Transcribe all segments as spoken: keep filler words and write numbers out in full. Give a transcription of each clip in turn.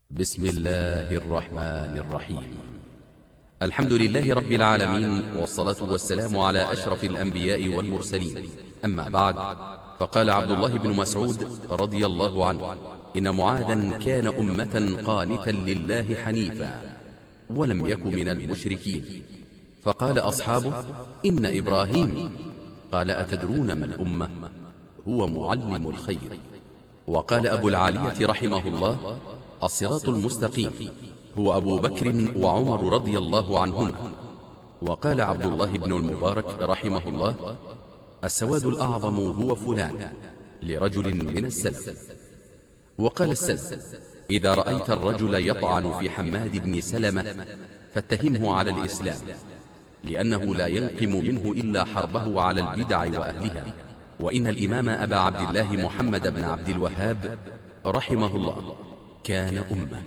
بسم الله الرحمن الرحيم. الحمد لله رب العالمين، والصلاة والسلام على أشرف الأنبياء والمرسلين، أما بعد، فقال عبد الله بن مسعود رضي الله عنه: إن معاذا كان أمة قانتا لله حنيفا ولم يك من المشركين. فقال أصحابه: إن إبراهيم. قال: أتدرون ما الأمة؟ هو معلم الخير. وقال أبو العالية رحمه الله: الصراط المستقيم هو أبو بكر وعمر رضي الله عنهما. وقال عبد الله بن المبارك رحمه الله: السواد الأعظم هو فلان، لرجل من السلف. وقال السلف: إذا رأيت الرجل يطعن في حماد بن سلمة فاتهمه على الإسلام، لأنه لا ينقم منه إلا حربه على البدع وأهلها. وإن الإمام أبا عبد الله محمد بن عبد الوهاب رحمه الله كان أمة،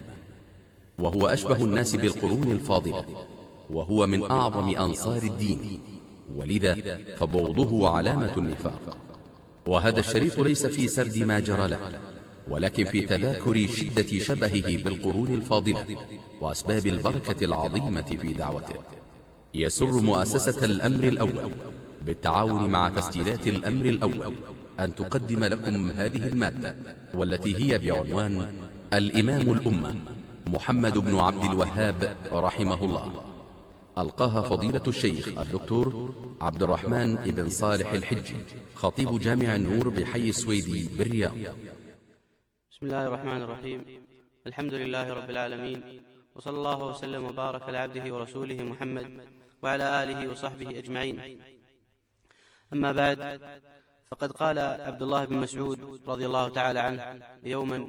وهو أشبه الناس بالقرون الفاضلة، وهو من أعظم أنصار الدين، ولذا فبغضه علامة النفاق. وهذا الشريط ليس في سرد ما جرى له، ولكن في تذاكر شدة شبهه بالقرون الفاضلة وأسباب البركة العظيمة في دعوته. يسر مؤسسة الأمر الأول بالتعاون مع تسجيلات الأمر الأول أن تقدم لكم هذه المادة، والتي هي بعنوان الإمام الأمة محمد بن عبد الوهاب رحمه الله. ألقاها فضيلة الشيخ الدكتور عبد الرحمن بن صالح الحجي، خطيب جامع النور بحي السويدي بالرياض. بسم الله الرحمن الرحيم. الحمد لله رب العالمين، وصلى الله وسلم وبارك على عبده ورسوله محمد وعلى آله وصحبه أجمعين. أما بعد، فقد قال عبد الله بن مسعود رضي الله تعالى عنه يوما: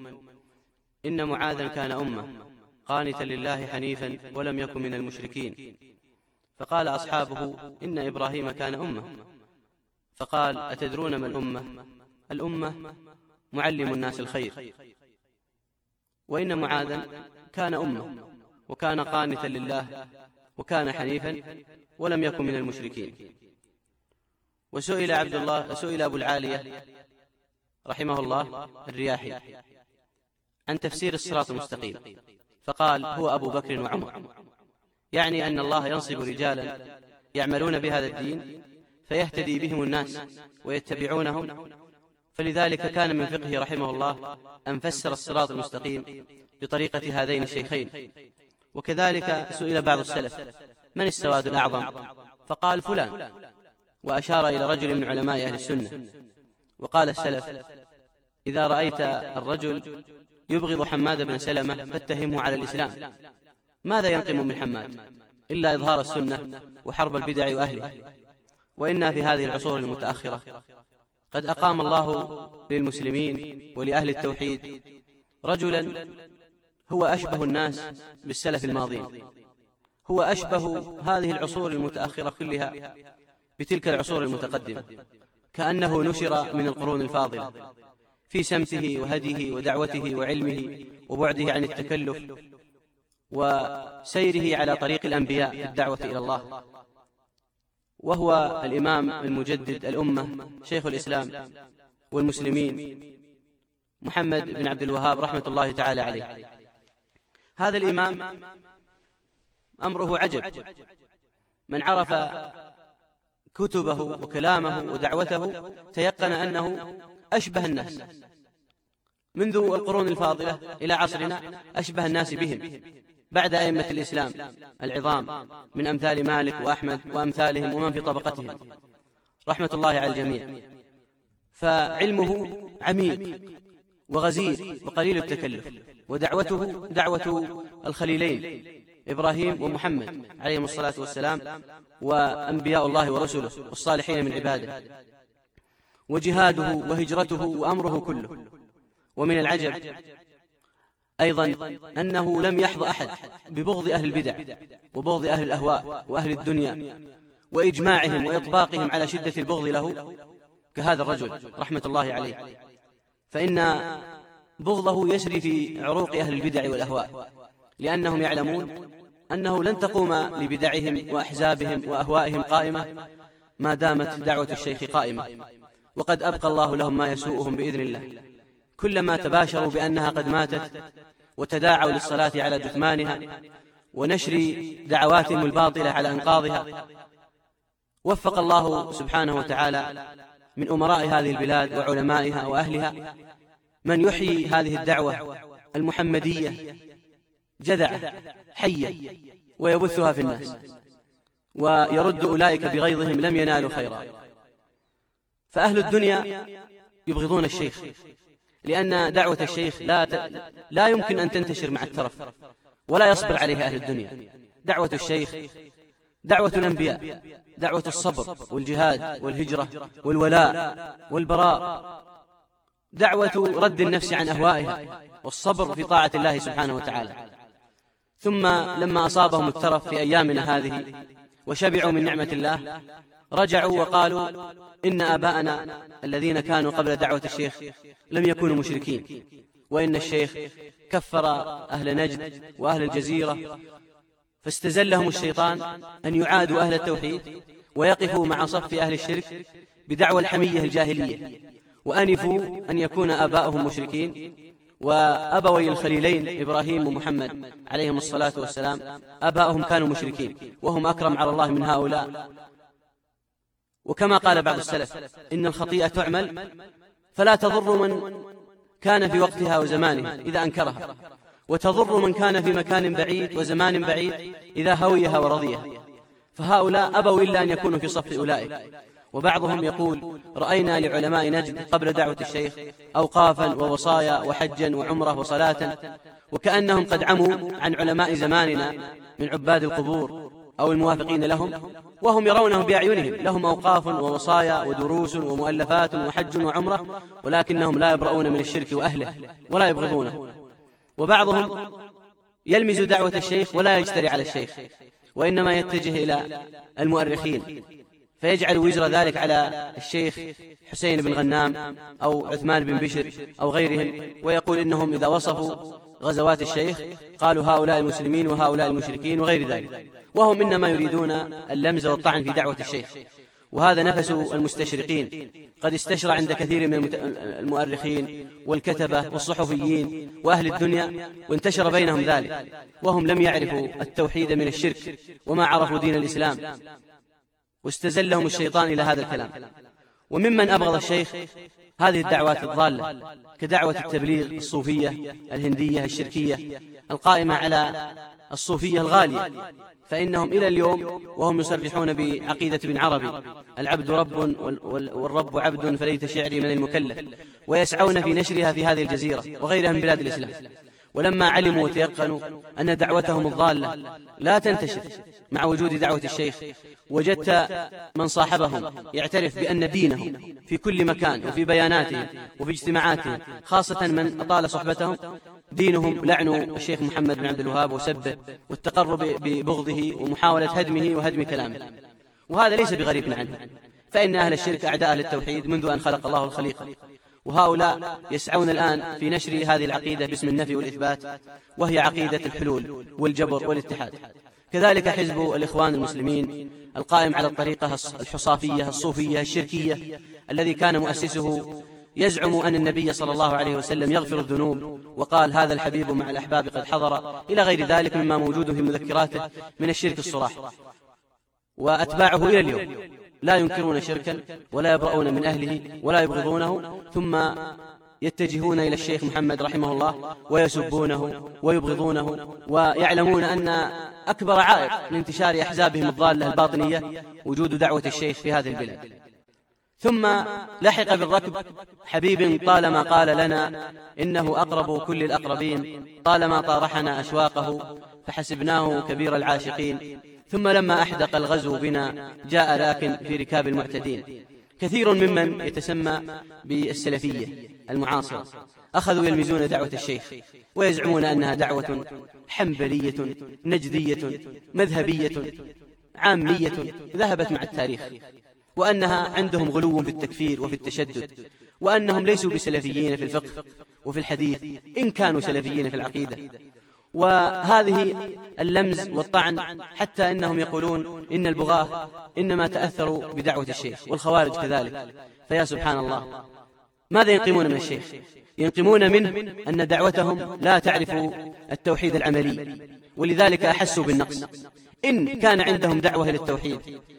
إن معاذا كان أمة قانتا لله حنيفا ولم يكن من المشركين. فقال أصحابه: إن إبراهيم كان أمة. فقال: أتدرون ما الأمة؟ الأمة معلم الناس الخير. وإن معاذا كان أمة وكان قانتا لله وكان حنيفا ولم يكن من المشركين. وسئل عبد الله سئل أبو العالية رحمه الله الرياحي عن تفسير الصراط المستقيم، فقال: هو أبو بكر وعمر، يعني أن الله ينصب رجالا يعملون بهذا الدين فيهتدي بهم الناس ويتبعونهم. فلذلك كان من فقهه رحمه الله أن فسر الصراط المستقيم بطريقة هذين الشيخين. وكذلك سئل بعض السلف: من السواد الأعظم؟ فقال: فلان، وأشار إلى رجل من علماء أهل السنة. وقال السلف: إذا رأيت الرجل يبغض حماد بن سلمة فاتهمه على الإسلام. ماذا ينقم من حماد إلا إظهار السنة وحرب البدع وأهله؟ وإنا في هذه العصور المتأخرة قد أقام الله للمسلمين ولأهل التوحيد رجلا هو أشبه الناس بالسلف الماضين، هو أشبه هذه العصور المتأخرة كلها بتلك العصور المتقدمة، كأنه نشر من القرون الفاضلة في سمته وهديه ودعوته وعلمه وبعده عن التكلف وسيره على طريق الأنبياء في الدعوة إلى الله. وهو الإمام المجدد الأمة شيخ الإسلام والمسلمين محمد بن عبد الوهاب رحمة الله تعالى عليه. هذا الإمام أمره عجب. من عرف كتبه وكلامه ودعوته تيقن أنه أشبه الناس منذ القرون الفاضلة إلى عصرنا، أشبه الناس بهم بعد أئمة الإسلام العظام من أمثال مالك وأحمد وأمثالهم ومن في طبقتهم رحمة الله على الجميع. فعلمه عميق وغزير وقليل التكلف، ودعوته دعوة الخليلين إبراهيم ومحمد عليهم الصلاة والسلام، وأنبياء الله ورسله والصالحين من عباده، وجهاده وهجرته وأمره كله. ومن العجب أيضا أنه لم يحظى أحد ببغض أهل البدع وبغض أهل الأهواء وأهل الدنيا وإجماعهم وإطباقهم على شدة البغض له كهذا الرجل رحمة الله عليه. فإن بغضه يسري في عروق أهل البدع والأهواء، لأنهم يعلمون أنه لن تقوم لبدعهم وأحزابهم وأهوائهم قائمة ما دامت دعوة الشيخ قائمة، وقد أبقى الله لهم ما يسوءهم بإذن الله. كلما تباشروا بأنها قد ماتت وتداعوا للصلاة على جثمانها ونشر دعواتهم الباطلة على أنقاضها. وفق الله سبحانه وتعالى من أمراء هذه البلاد وعلمائها وأهلها من يحيي هذه الدعوة المحمدية جذعة حية ويبثها في الناس، ويرد أولئك بغيظهم لم ينالوا خيرا. فأهل الدنيا يبغضون الشيخ، لأن دعوة الشيخ لا, ت... لا يمكن أن تنتشر مع الترف، ولا يصبر عليها أهل الدنيا. دعوة الشيخ دعوة الأنبياء، دعوة الصبر والجهاد والهجرة والولاء والبراء، دعوة رد النفس عن أهوائها والصبر في طاعة الله سبحانه وتعالى. ثم لما أصابهم الترف في أيامنا هذه وشبعوا من نعمة الله رجعوا وقالوا إن آباءنا الذين كانوا قبل دعوة الشيخ لم يكونوا مشركين، وإن الشيخ كفر أهل نجد وأهل الجزيرة، فاستزلهم الشيطان أن يعادوا أهل التوحيد ويقفوا مع صف أهل الشرك بدعوى الحمية الجاهلية، وأنفوا أن يكون آباؤهم مشركين. وأبوي الخليلين إبراهيم ومحمد عليهم الصلاة والسلام آباؤهم كانوا مشركين، وهم أكرم على الله من هؤلاء. وكما قال بعض السلف إن الخطيئة تعمل فلا تضر من كان في وقتها وزمانها إذا أنكرها، وتضر من كان في مكان بعيد وزمان بعيد إذا هويها ورضيها. فهؤلاء أبوا إلا أن يكونوا في صف أولئك. وبعضهم يقول رأينا لعلماء نجد قبل دعوة الشيخ أوقافا ووصايا وحجا وعمرة وصلاة، وكأنهم قد عموا عن علماء زماننا من عباد القبور أو الموافقين لهم، وهم يرونهم بأعينهم لهم أوقاف ووصايا ودروس ومؤلفات وحج وعمرة، ولكنهم لا يبرؤون من الشرك وأهله ولا يبغضونه. وبعضهم يلمز دعوة الشيخ ولا يجتري على الشيخ، وإنما يتجه إلى المؤرخين فيجعل وزر ذلك على الشيخ حسين بن غنام أو عثمان بن بشر أو غيرهم، ويقول إنهم إذا وصفوا غزوات الشيخ قالوا هؤلاء المسلمين وهؤلاء المشركين وغير ذلك، وهم إنما يريدون اللمز والطعن في دعوة الشيخ. وهذا نفس المستشرقين، قد استشرى عند كثير من المؤرخين والكتبة والصحفيين وأهل الدنيا، وانتشر بينهم ذلك، وهم لم يعرفوا التوحيد من الشرك وما عرفوا دين الإسلام، واستزلهم الشيطان إلى هذا الكلام. وممن أبغض الشيخ هذه الدعوات الضالة كدعوة التبليغ الصوفية الهندية الشركية القائمة على الصوفية الغالية، فإنهم إلى اليوم وهم يصرحون بعقيدة ابن عربي العبد رب والرب عبد فليت شعري من المكلف، ويسعون في نشرها في هذه الجزيرة وغيرها من بلاد الإسلام. ولما علموا وتيقنوا أن دعوتهم الضالة لا تنتشر مع وجود دعوة الشيخ، وجدت من صاحبهم يعترف بأن دينهم في كل مكان وفي بياناتهم وفي اجتماعاتهم، خاصة من أطال صحبتهم، دينهم لعن الشيخ محمد بن عبد الوهاب وسبه والتقرب ببغضه ومحاولة هدمه وهدم كلامه. وهذا ليس بغريب عنه، فإن أهل الشرك أعداء للتوحيد منذ أن خلق الله الخليقة، وهؤلاء يسعون الآن في نشر هذه العقيدة باسم النفي والإثبات، وهي عقيدة الحلول والجبر والاتحاد. كذلك حزب الإخوان المسلمين القائم على الطريقة الحصافية الصوفية الشركية، الذي كان مؤسسه يزعم أن النبي صلى الله عليه وسلم يغفر الذنوب، وقال هذا الحبيب مع الأحباب قد حضر، إلى غير ذلك مما موجود في مذكراته من الشرك الصراح. وأتباعه إلى اليوم لا ينكرون شركا ولا يبرؤون من أهله ولا يبغضونه، ثم يتجهون إلى الشيخ محمد رحمه الله ويسبونه ويبغضونه، ويعلمون أن أكبر عائق لانتشار أحزابهم الضالة الباطنية وجود دعوة الشيخ في هذه البلاد. ثم لحق بالركب حبيب طالما قال لنا إنه أقرب كل الأقربين، طالما طارحنا أشواقه فحسبناه كبير العاشقين، ثم لما أحدق الغزو بنا جاء لكن في ركاب المعتدين. كثير ممن يتسمى بالسلفية المعاصرة أخذوا يلمزون دعوة الشيخ ويزعمون أنها دعوة حنبلية نجدية مذهبية عامية ذهبت مع التاريخ، وأنها عندهم غلو في التكفير وفي التشدد، وأنهم ليسوا بسلفيين في الفقه وفي الحديث إن كانوا سلفيين في العقيدة. وهذه اللمز والطعن حتى إنهم يقولون إن البغاة إنما تأثروا بدعوة الشيخ، والخوارج كذلك. فيا سبحان الله، ماذا ينقمون من الشيخ؟ ينقمون منه أن دعوتهم لا تعرف التوحيد العملي، ولذلك أحسوا بالنقص. إن كان عندهم دعوة إلى التوحيد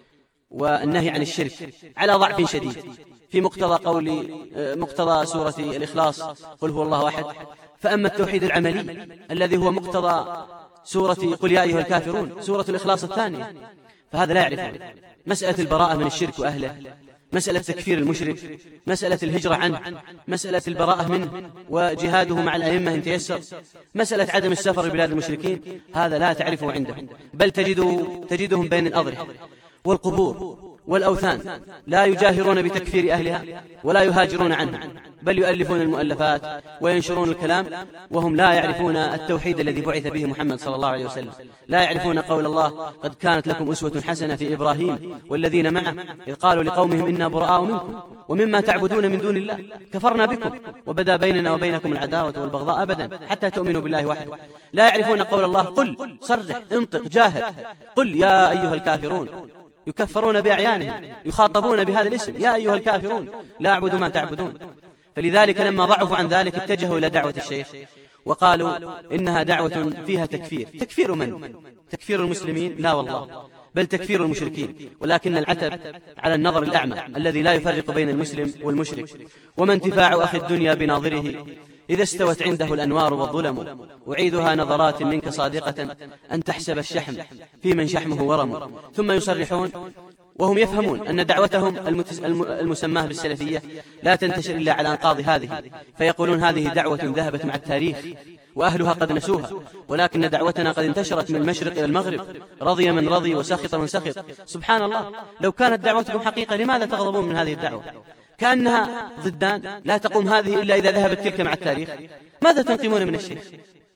والنهي عن الشرك على ضعف شديد في مقتضى قول مقتضى سورة الإخلاص قل هو الله أحد، فأما التوحيد العملي الذي هو مقتضى سورة قل يا أيها الكافرون سورة الإخلاص الثانية، فهذا لا يعرفون. مسألة البراءة من الشرك وأهله، مسألة تكفير المشرك، مسألة الهجرة عنه، مسألة البراءة منه وجهاده مع الأئمة إن تيسر، مسألة عدم السفر ببلاد المشركين، هذا لا تعرفه عندهم، بل تجد تجدهم بين الأضرحة والقبور والأوثان لا يجاهرون بتكفير أهلها ولا يهاجرون عنها، بل يؤلفون المؤلفات وينشرون الكلام وهم لا يعرفون التوحيد الذي بعث به محمد صلى الله عليه وسلم، لا يعرفون قول الله قد كانت لكم أسوة حسنة في إبراهيم والذين معه إذ قالوا لقومهم إنا براء منكم ومما تعبدون من دون الله كفرنا بكم وبدا بيننا وبينكم العداوة والبغضاء أبدا حتى تؤمنوا بالله وحده. لا يعرفون قول الله قل صرح انطق جاهر قل يا أيها الكافرون، يكفرون بأعيانهم، يخاطبون بهذا الاسم يا أيها الكافرون لا أعبد ما تعبدون. فلذلك لما ضعفوا عن ذلك اتجهوا إلى دعوة الشيخ وقالوا إنها دعوة فيها تكفير. تكفير من؟ تكفير المسلمين؟ لا والله، بل تكفير المشركين، ولكن العتب على النظر الأعمى الذي لا يفرق بين المسلم والمشرك. وما انتفاع أخي الدنيا بناظره إذا استوت عنده الأنوار والظلم، أعيدها نظرات منك صادقة أن تحسب الشحم في من شحمه ورم. ثم يصرحون وهم يفهمون أن دعوتهم المسماة بالسلفية لا تنتشر إلا على أنقاض هذه، فيقولون هذه دعوة ذهبت مع التاريخ وأهلها قد نسوها، ولكن دعوتنا قد انتشرت من المشرق إلى المغرب، رضي من رضي وسخط من سخط. سبحان الله، لو كانت دعوتكم حقيقة لماذا تغضبون من هذه الدعوة؟ كأنها ضدان، لا تقوم هذه إلا إذا ذهبت تلك مع التاريخ. ماذا تنقمون من الشيخ؟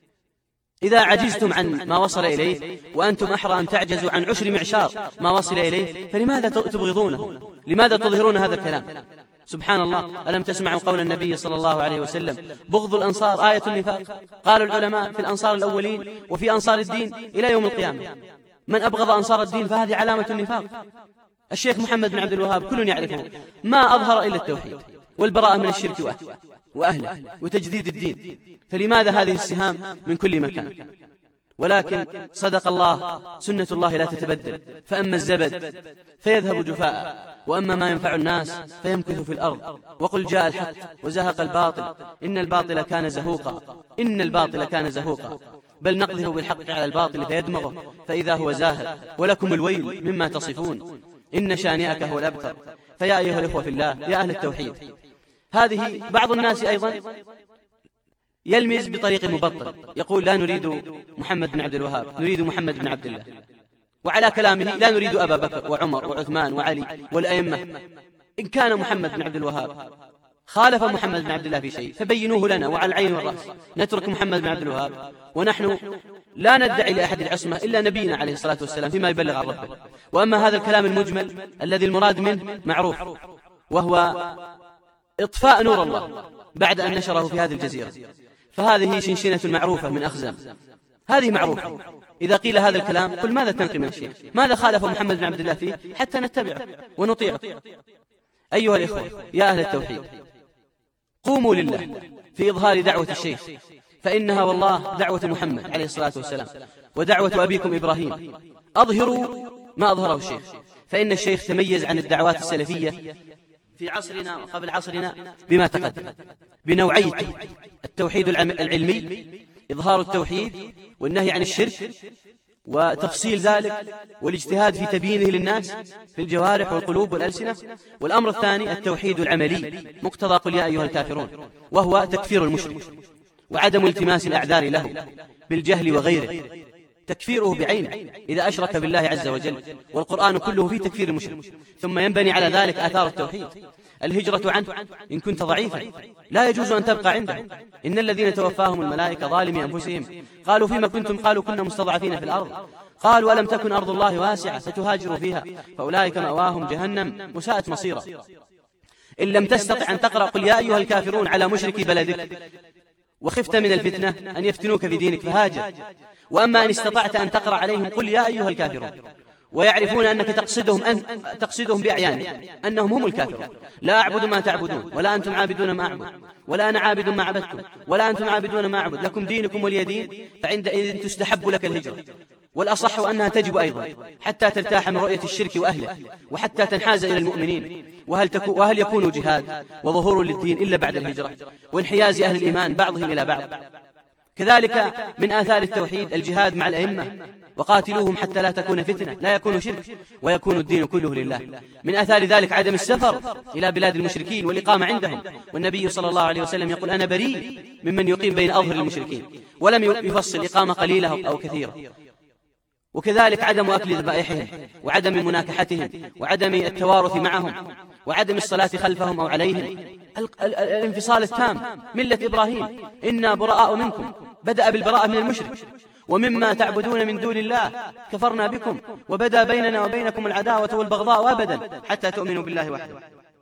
إذا عجزتم عن ما وصل إليه وأنتم أحرى أن تعجزوا عن عشر معشار ما وصل إليه، فلماذا تبغضونه؟ لماذا تظهرون هذا الكلام؟ سبحان الله، ألم تسمعوا قول النبي صلى الله عليه وسلم بغض الأنصار آية النفاق؟ قالوا العلماء في الأنصار الأولين وفي أنصار الدين إلى يوم القيامة، من أبغض أنصار الدين فهذه علامة النفاق. الشيخ محمد بن عبد الوهاب كل يعرفه ما أظهر إلا التوحيد والبراءة من الشرك وأهله وتجديد الدين، فلماذا هذه السهام من كل مكان؟ ولكن صدق الله، سنة الله لا تتبدل، فأما الزبد فيذهب جفاء وأما ما ينفع الناس فيمكث في الأرض. وقل جاء الحق وزهق الباطل إن الباطل كان زهوقا إن الباطل كان زهوقا بل نقذف بالحق على الباطل فيدمغه فإذا هو زاهق ولكم الويل مما تصفون إن شانئك هو الأبتر. فيا أيها الإخوة في الله، يا أهل التوحيد، هذه بعض الناس أيضا يلمز بطريق مبطل، يقول لا نريد محمد بن عبد الوهاب، نريد محمد بن عبد الله، وعلى كلامه لا نريد أبا بكر وعمر وعثمان وعلي والأئمة. إن كان محمد بن عبد الوهاب خالف محمد بن عبد الله في شيء فبينوه لنا وعلى العين والرأس، نترك محمد بن عبد الوهاب، ونحن لا ندعي لأحد العصمة إلا نبينا عليه الصلاة والسلام فيما يبلغ عن ربه. وأما هذا الكلام المجمل الذي المراد منه معروف، وهو إطفاء نور الله بعد أن نشره في هذه الجزيرة، فهذه شنشنة معروفة من أخزام، هذه معروفة. إذا قيل هذا الكلام قل ماذا تنقي من الشيخ؟ ماذا خالف محمد بن عبد الله فيه حتى نتبعه ونطيعه؟ أيها الإخوة يا أهل التوحيد، قوموا لله في إظهار دعوة الشيخ، فإنها والله دعوة محمد عليه الصلاة والسلام ودعوة أبيكم إبراهيم. أظهروا ما أظهره الشيخ، فإن الشيخ تميز عن الدعوات السلفية في عصرنا وقبل عصرنا بما تقدم، بنوعية التوحيد العلمي، إظهار التوحيد والنهي عن الشرك وتفصيل ذلك والاجتهاد في تبيينه للناس في الجوارح والقلوب والألسنة. والأمر الثاني التوحيد العملي، مقتضى قل يا أيها الكافرون، وهو تكفير المشرك وعدم التماس الأعذار له بالجهل وغيره، تكفيره بعينه إذا أشرك بالله عز وجل، والقرآن كله في تكفير المشرك. ثم ينبني على ذلك آثار التوحيد، الهجرة عنه إن كنت ضعيفا لا يجوز أن تبقى عنده. إن الذين توفاهم الملائكة ظالمي أنفسهم قالوا فيما كنتم؟ قالوا كنا مستضعفين في الأرض، قالوا ألم تكن أرض الله واسعة فتهاجروا فيها فأولئك مأواهم جهنم وساءت مصيرا. إن لم تستطع أن تقرأ قل يا أيها الكافرون على مشركي بلدك وخفت من الفتنة أن يفتنوك في دينك فهاجر. وأما إن استطعت أن تقرأ عليهم قل يا أيها الكافرون ويعرفون أنك تقصدهم أن تقصدهم بأعيانهم أنهم هم الكافرون. لا أعبد ما تعبدون ولا أنتم عابدون ما أعبد ولا أنا عابد ما عبدتم ولا أنتم عابدون ما أعبد لكم دينكم ولي دين. فعندئذ تستحب لك الهجرة، والأصح أنها تجب أيضا حتى ترتاح من رؤية الشرك وأهله وحتى تنحاز إلى المؤمنين. وهل, تكو وهل يكون جهاد وظهور للدين إلا بعد الهجرة وانحياز أهل الإيمان بعضهم إلى بعض؟ كذلك من آثار التوحيد الجهاد مع الأئمة، وقاتلوهم حتى لا تكون فتنة، لا يكون شرك ويكون الدين كله لله. من آثار ذلك عدم السفر إلى بلاد المشركين والإقامة عندهم، والنبي صلى الله عليه وسلم يقول أنا بريء ممن يقيم بين أظهر المشركين، ولم يفصل إقامة قليلة أو كثيرة. وكذلك عدم أكل ذبائحهم وعدم مناكحتهم وعدم التوارث معهم وعدم الصلاة خلفهم أو عليهم. الانفصال التام، ملة إبراهيم إنا براء منكم، بدأ بالبراءة من المشرك، ومما تعبدون من دون الله كفرنا بكم وبدأ بيننا وبينكم العداوة والبغضاء أبدا حتى تؤمنوا بالله وحده.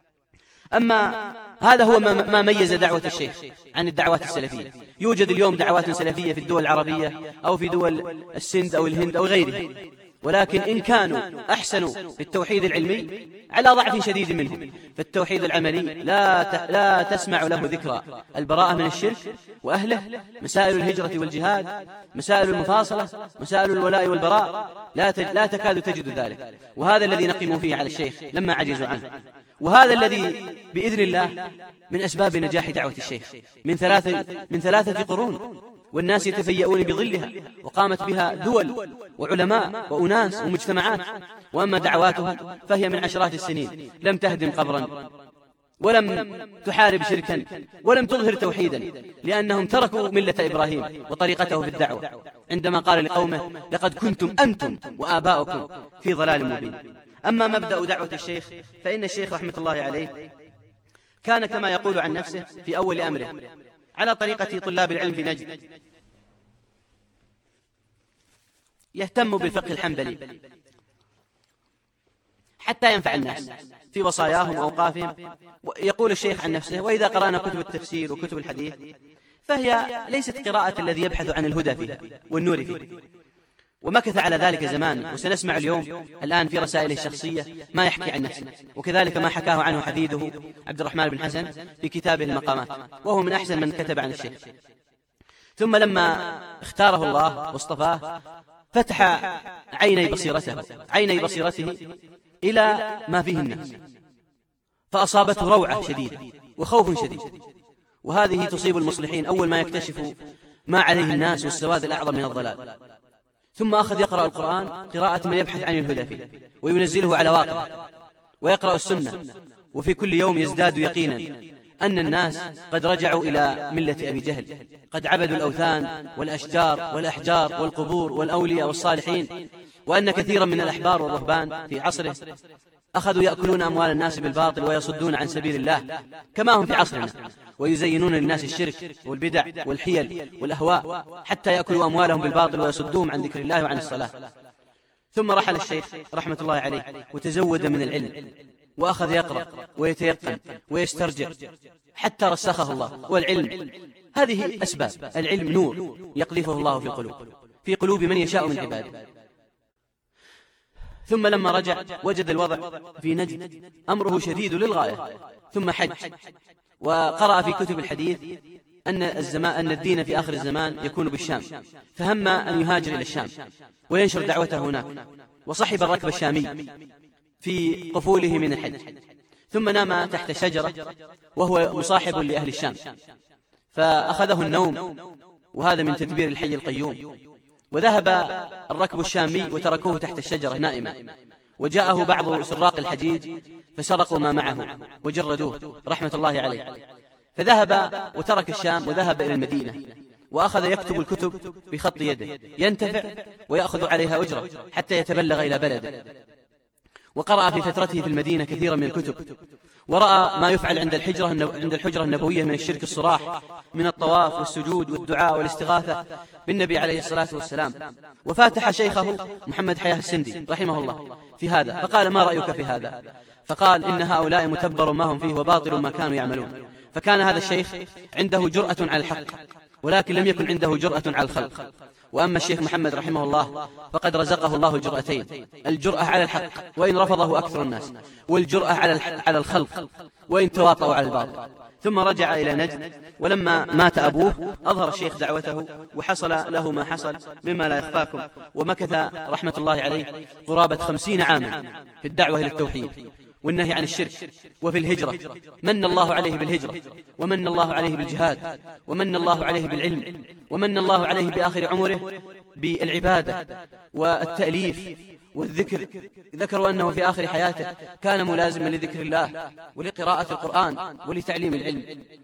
أما هذا هو ما ميز دعوة الشيخ عن الدعوات السلفية. يوجد اليوم دعوات سلفية في الدول العربية أو في دول السند أو الهند أو غيرها، ولكن إن كانوا أحسنوا في التوحيد العلمي على ضعف شديد منهم، فالتوحيد العملي لا لا تسمع له ذكرى البراءة من الشرك وأهله، مسائل الهجرة والجهاد، مسائل المفاصلة، مسائل الولاء والبراء، لا لا تكاد تجد ذلك. وهذا الذي نقيم فيه على الشيخ لما عجزوا عنه، وهذا الذي بإذن الله من أسباب نجاح دعوة الشيخ من ثلاثة من ثلاثة قرون، والناس يتفيئون بظلها، وقامت بها دول وعلماء وأناس ومجتمعات. وأما دعواته فهي من عشرات السنين، لم تهدم قبرا ولم تحارب شركا ولم تظهر توحيدا، لأنهم تركوا ملة إبراهيم وطريقته في الدعوة عندما قال لقومه لقد كنتم أنتم وآباؤكم في ضلال مبين. أما مبدأ دعوة الشيخ فإن الشيخ رحمة الله عليه كان كما يقول عن نفسه في أول أمره على طريقة طلاب العلم في نجد، يهتم بالفقه الحنبلي حتى ينفع الناس في وصاياهم وأوقافهم. يقول الشيخ عن نفسه وإذا قرأنا كتب التفسير وكتب الحديث فهي ليست قراءة الذي يبحث عن الهدى فيها والنور فيها. ومكث على ذلك زمان، وسنسمع اليوم الآن في رسائله الشخصية ما يحكي عن نفسه، وكذلك ما حكاه عنه حفيده عبد الرحمن بن حسن في كتابه المقامات، وهو من أحسن من كتب عن الشيخ. ثم لما اختاره الله واصطفاه فتح عيني بصيرته عيني بصيرته إلى ما فيه الناس، فأصابته روعة شديدة وخوف شديد، وهذه تصيب المصلحين أول ما يكتشفوا ما عليه الناس والسواد الأعظم من الضلال. ثم أخذ يقرأ القرآن قراءة من يبحث عن الهدى فيه، وينزله على واقع، ويقرأ السنة، وفي كل يوم يزداد يقينا أن الناس قد رجعوا إلى ملة أبي جهل، قد عبدوا الأوثان والأشجار والأحجار والقبور والأولياء والصالحين، وأن كثيرا من الأحبار والرهبان في عصره أخذوا يأكلون أموال الناس بالباطل ويصدون عن سبيل الله كما هم في عصرنا، ويزينون للناس الشرك والبدع والحيل والأهواء حتى يأكلوا أموالهم بالباطل ويصدوهم عن ذكر الله وعن الصلاة. ثم رحل الشيخ رحمة الله عليه وتزود من العلم، وأخذ يقرأ ويتيقن ويسترجع حتى رسخه الله. والعلم هذه أسباب، العلم نور يقذفه الله في القلوب في قلوب من يشاء من عباده. ثم لما رجع وجد الوضع في نجد أمره شديد للغاية، ثم حج، وقرأ في كتب الحديث أن الزمان أن الدين في آخر الزمان يكون بالشام، فهم أن يهاجر إلى الشام وينشر دعوته هناك، وصحب الركب الشامي في قفوله من الحج. ثم نام تحت شجرة وهو مصاحب لأهل الشام، فأخذه النوم، وهذا من تدبير الحي القيوم، وذهب الركب الشامي وتركوه تحت الشجرة نائما، وجاءه بعض سراق الحجيج فسرقوا ما معه وجردوه رحمة الله عليه، فذهب وترك الشام وذهب إلى المدينة، وأخذ يكتب الكتب بخط يده ينتفع ويأخذ عليها أجرة حتى يتبلغ إلى بلده. وقرأ في فترته في المدينة كثيرا من الكتب، ورأى ما يفعل عند الحجرة عند الحجرة النبوية من الشرك الصراح، من الطواف والسجود والدعاء والاستغاثة بالنبي عليه الصلاة والسلام. وفاتح شيخه محمد حياه السندي رحمه الله في هذا، فقال ما رأيك في هذا؟ فقال إن هؤلاء متبر ما هم فيه وباطل ما كانوا يعملون. فكان هذا الشيخ عنده جرأة على الحق ولكن لم يكن عنده جرأة على الخلق. وأما الشيخ محمد رحمه الله فقد رزقه الله الجرأتين: الجرأة على الحق وإن رفضه أكثر الناس، والجرأة على على الخلق وإن تواطؤوا على الباطل. ثم رجع إلى نجد، ولما مات أبوه أظهر الشيخ دعوته، وحصل له ما حصل مما لا يخفاكم، ومكث رحمة الله عليه قرابة خمسين عاما في الدعوة إلى التوحيد والنهي عن الشرك وفي الهجرة. من الله عليه بالهجرة، ومن الله عليه بالجهاد، ومن الله عليه بالعلم، ومن الله عليه بآخر عمره بالعبادة والتأليف والذكر. ذكروا أنه في آخر حياته كان ملازما لذكر الله ولقراءة القرآن ولتعليم العلم.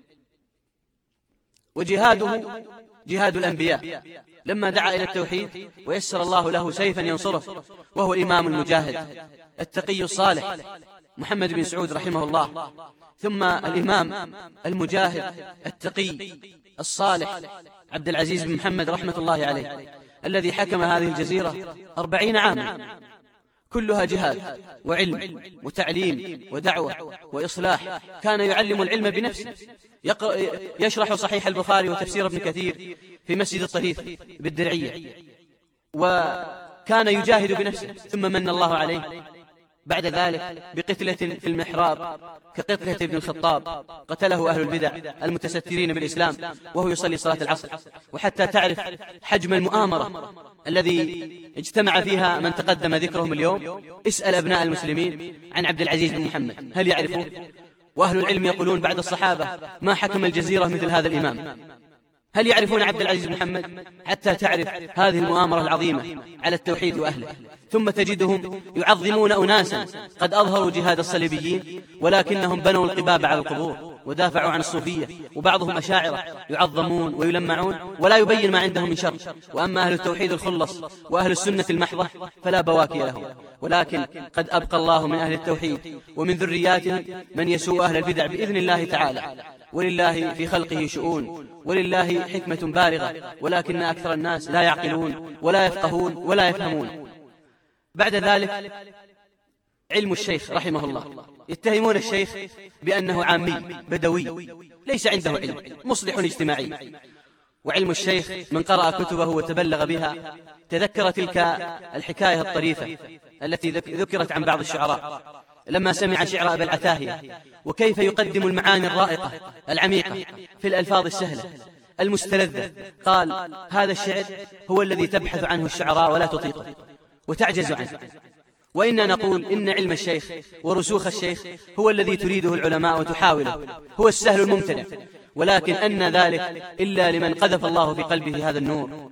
وجهاده جهاد الأنبياء لما دعا إلى التوحيد ويسر الله له سيفا ينصره، وهو الإمام المجاهد التقي الصالح محمد بن سعود رحمه الله، ثم الإمام المجاهد التقي الصالح عبد العزيز بن محمد رحمة الله عليه، الذي حكم هذه الجزيرة أربعين عاما كلها جهاد وعلم وتعليم ودعوة وإصلاح. كان يعلم العلم بنفسه، يشرح صحيح البخاري وتفسير ابن كثير في مسجد الطريف بالدرعية، وكان يجاهد بنفسه. ثم من الله عليه بعد ذلك بقتلة في المحراب كقتلة ابن الخطاب، قتله أهل البدع المتسترين بالإسلام وهو يصلي صلاة العصر. وحتى تعرف حجم المؤامرة الذي اجتمع فيها من تقدم ذكرهم اليوم، اسأل أبناء المسلمين عن عبد العزيز بن محمد هل يعرفون؟ وأهل العلم يقولون بعد الصحابة ما حكم الجزيرة مثل هذا الإمام. هل يعرفون عبد العزيز بن محمد؟ حتى تعرف هذه المؤامرة العظيمة على التوحيد وأهله. ثم تجدهم يعظمون أناسا قد أظهروا جهاد الصليبيين، ولكنهم بنوا القباب على القبور ودافعوا عن الصوفية، وبعضهم أشاعرة يعظمون ويلمعون ولا يبين ما عندهم من شر. وأما أهل التوحيد الخلص وأهل السنة المحضة فلا بواكي لهم. ولكن قد أبقى الله من أهل التوحيد ومن ذرياتهم من يسوء أهل البدع بإذن الله تعالى. ولله في خلقه شؤون، ولله حكمة بالغة، ولكن أكثر الناس لا يعقلون ولا يفقهون ولا يفهمون. بعد ذلك علم الشيخ رحمه الله، يتهمون الشيخ بأنه عامي بدوي ليس عنده علم، مصلح اجتماعي. وعلم الشيخ من قرأ كتبه وتبلغ بها تذكر تلك الحكاية الطريفة التي ذكرت عن بعض الشعراء لما سمع شعر أبي العتاهية، وكيف يقدم المعاني الرائقة العميقة في الألفاظ السهلة المستلذة. قال: هذا الشعر هو الذي تبحث عنه الشعراء ولا تطيقه وتعجز عنه. وإنا نقول إن علم الشيخ ورسوخ الشيخ هو الذي تريده العلماء وتحاوله، هو السهل الممتنع، ولكن أن ذلك إلا لمن قذف الله في قلبه هذا النور.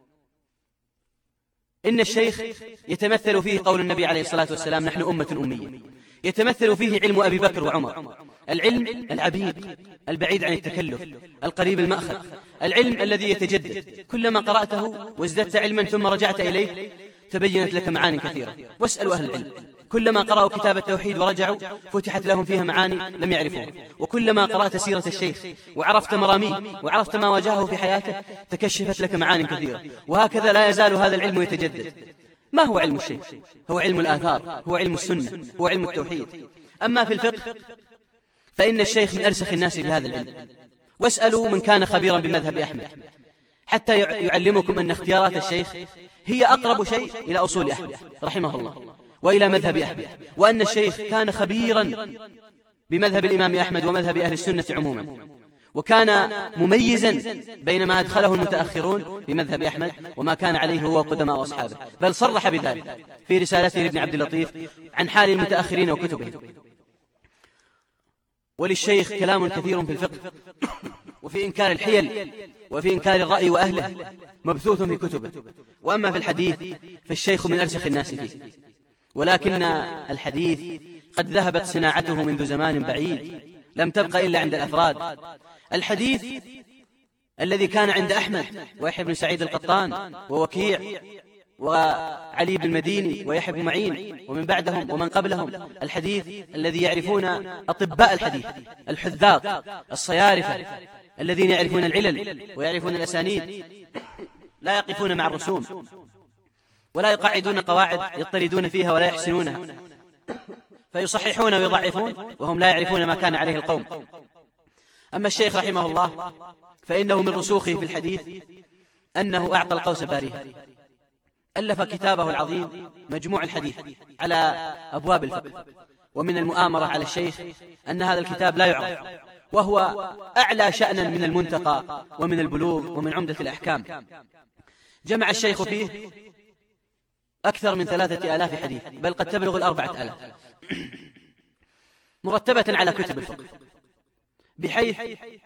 إن الشيخ يتمثل فيه قول النبي عليه الصلاة والسلام: نحن أمة أمية. يتمثل فيه علم أبي بكر وعمر، العلم العبيق البعيد عن التكلف القريب المأخذ، العلم الذي يتجدد كلما قرأته وازددت علما ثم رجعت إليه تبينت لك معاني كثيرة. واسألوا أهل العلم، كلما قرأوا كتاب التوحيد ورجعوا فتحت لهم فيها معاني لم يعرفوها. وكلما قرأت سيرة الشيخ وعرفت مراميه وعرفت ما واجهه في حياته تكشفت لك معاني كثيرة. وهكذا لا يزال هذا العلم يتجدد. ما هو علم الشيخ؟ هو علم الآثار، هو علم السنة، هو علم التوحيد. أما في الفقه فإن الشيخ من أرسخ الناس بهذا العلم. واسألوا من كان خبيرا بمذهب أحمد حتى يعلمكم أن اختيارات الشيخ هي أقرب شيء إلى أصول أحمد رحمه الله وإلى مذهب أحمد، وأن الشيخ كان خبيرا بمذهب الإمام أحمد ومذهب أهل السنة عموما، وكان مميزا بين ما أدخله المتأخرون بمذهب أحمد وما كان عليه هو وقدماء أصحابه، بل صرح بذلك في رسالته لابن عبد اللطيف عن حال المتأخرين وكتبهم. وللشيخ كلام كثير في الفقه وفي إنكار الحيل وفي إنكار الرأي وأهله مبثوث في كتبه. وأما في الحديث فالشيخ من أرسخ الناس فيه، ولكن الحديث قد ذهبت صناعته منذ زمان بعيد، لم تبقى إلا عند الأفراد. الحديث الذي كان عند أحمد ويحيى بن سعيد القطان ووكيع وعلي بن المديني ويحيى بن معين ومن بعدهم ومن قبلهم، الحديث الذي يعرفون أطباء الحديث الحذاق الصيارفة الذين يعرفون العلل ويعرفون الأسانيد، لا يقفون مع الرسوم ولا يقاعدون قواعد يضطردون فيها ولا يحسنونها، فيصححون ويضعفون وهم لا يعرفون ما كان عليه القوم. أما الشيخ رحمه الله فإنه من رسوخه في الحديث أنه أعطى القوس باريها، ألف كتابه العظيم مجموع الحديث على أبواب الفقه. ومن المؤامرة على الشيخ أن هذا الكتاب لا يعرف، وهو أعلى شأنا من المنتقى ومن البلوغ ومن عمدة الأحكام. جمع الشيخ فيه أكثر من ثلاثة آلاف حديث، بل قد تبلغ الأربعة آلاف، مرتبة على كتب الفقه، بحيث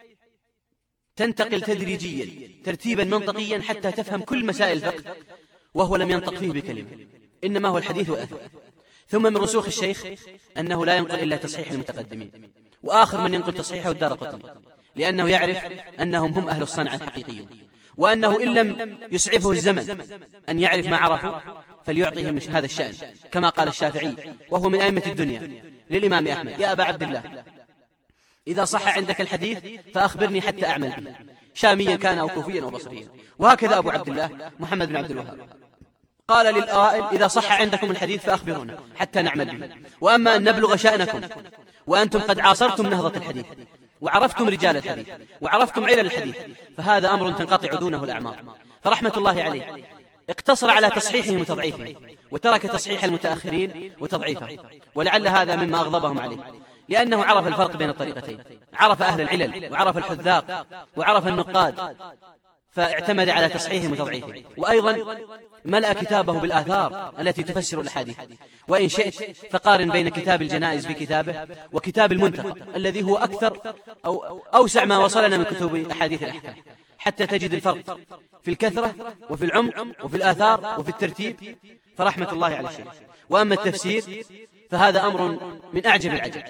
تنتقل تدريجيا ترتيبا منطقيا حتى تفهم كل مسائل الفقه، وهو لم ينطق فيه بكلمة، إنما هو الحديث والأثر. ثم من رسوخ الشيخ أنه لا ينقل إلا تصحيح المتقدمين، وآخر من ينقل تصحيحه الدارقطني، لأنه يعرف أنهم هم أهل الصنعة الحقيقيون، وأنه إن لم يسعفه الزمن أن يعرف ما عرفوا فليعطيهم هذا الشأن، كما قال الشافعي وهو من أئمة الدنيا للإمام أحمد: يا أبا عبد الله، إذا صح عندك الحديث فأخبرني حتى أعمل به، شاميا كان أو كوفيا أو بصريا. وهكذا أبو عبد الله محمد بن عبد الوهاب قال للأوائل: إذا صح عندكم الحديث فأخبرونا حتى نعمل به. وأما أن نبلغ شأنكم وأنتم قد عاصرتم نهضة الحديث وعرفتم رجال الحديث وعرفتم علل الحديث، فهذا أمر تنقطع دونه الأعمار. فرحمة الله عليه اقتصر على تصحيحهم وتضعيفهم، وترك تصحيح المتأخرين وتضعيفهم، ولعل هذا مما أغضبهم عليه، لأنه عرف الفرق بين الطريقتين، عرف أهل العلل وعرف الحذاق وعرف النقاد، فاعتمد على تصحيحهم وتضعيفهم. وأيضا ملأ كتابه بالآثار التي تفسر الحديث. وإن شئت فقارن بين كتاب الجنائز في كتابه وكتاب المنتقى الذي هو أكثر أو أوسع ما وصلنا من كتب أحاديث الأحكام، حتى تجد الفرق في الكثرة وفي العمق وفي الآثار وفي الترتيب، فرحمة الله على الشيخ. وأما التفسير فهذا أمر من أعجب العجب،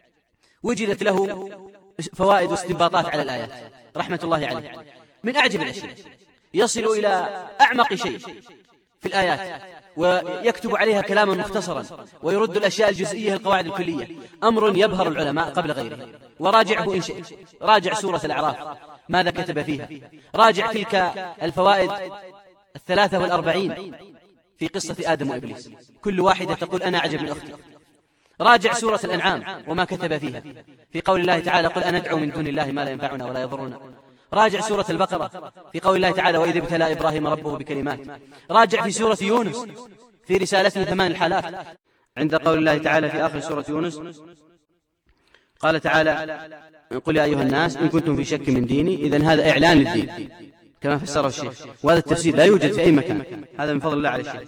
وجدت له فوائد واستنباطات على الآيات رحمة الله عليه، من أعجب الأشياء، يصل إلى أعمق شيء في الآيات، ويكتب عليها كلاما مختصرا، ويرد الأشياء الجزئية القواعد الكلية، أمر يبهر العلماء قبل غيره. وراجعه إن شئت، راجع سورة الأعراف ماذا كتب فيها، راجع تلك الفوائد الثلاثة والأربعين في قصة آدم وإبليس، كل واحدة تقول أنا أعجب من أختي. راجع سورة الأنعام وما كتب فيها في قول الله تعالى: قل أندعو من دون الله ما لا ينفعنا ولا يضرنا. راجع سورة البقرة في قول الله تعالى: وإذ ابتلى إبراهيم ربه بكلمات. راجع في سورة يونس في رسالته ثمان الحالات، عند قول الله تعالى في آخر سورة يونس قال تعالى: قل يا أيها الناس إن كنتم في شك من ديني. إذن هذا إعلان للدين كما فسره الشيخ، وهذا التفسير لا يوجد في أي مكان، هذا من فضل الله على الشيخ.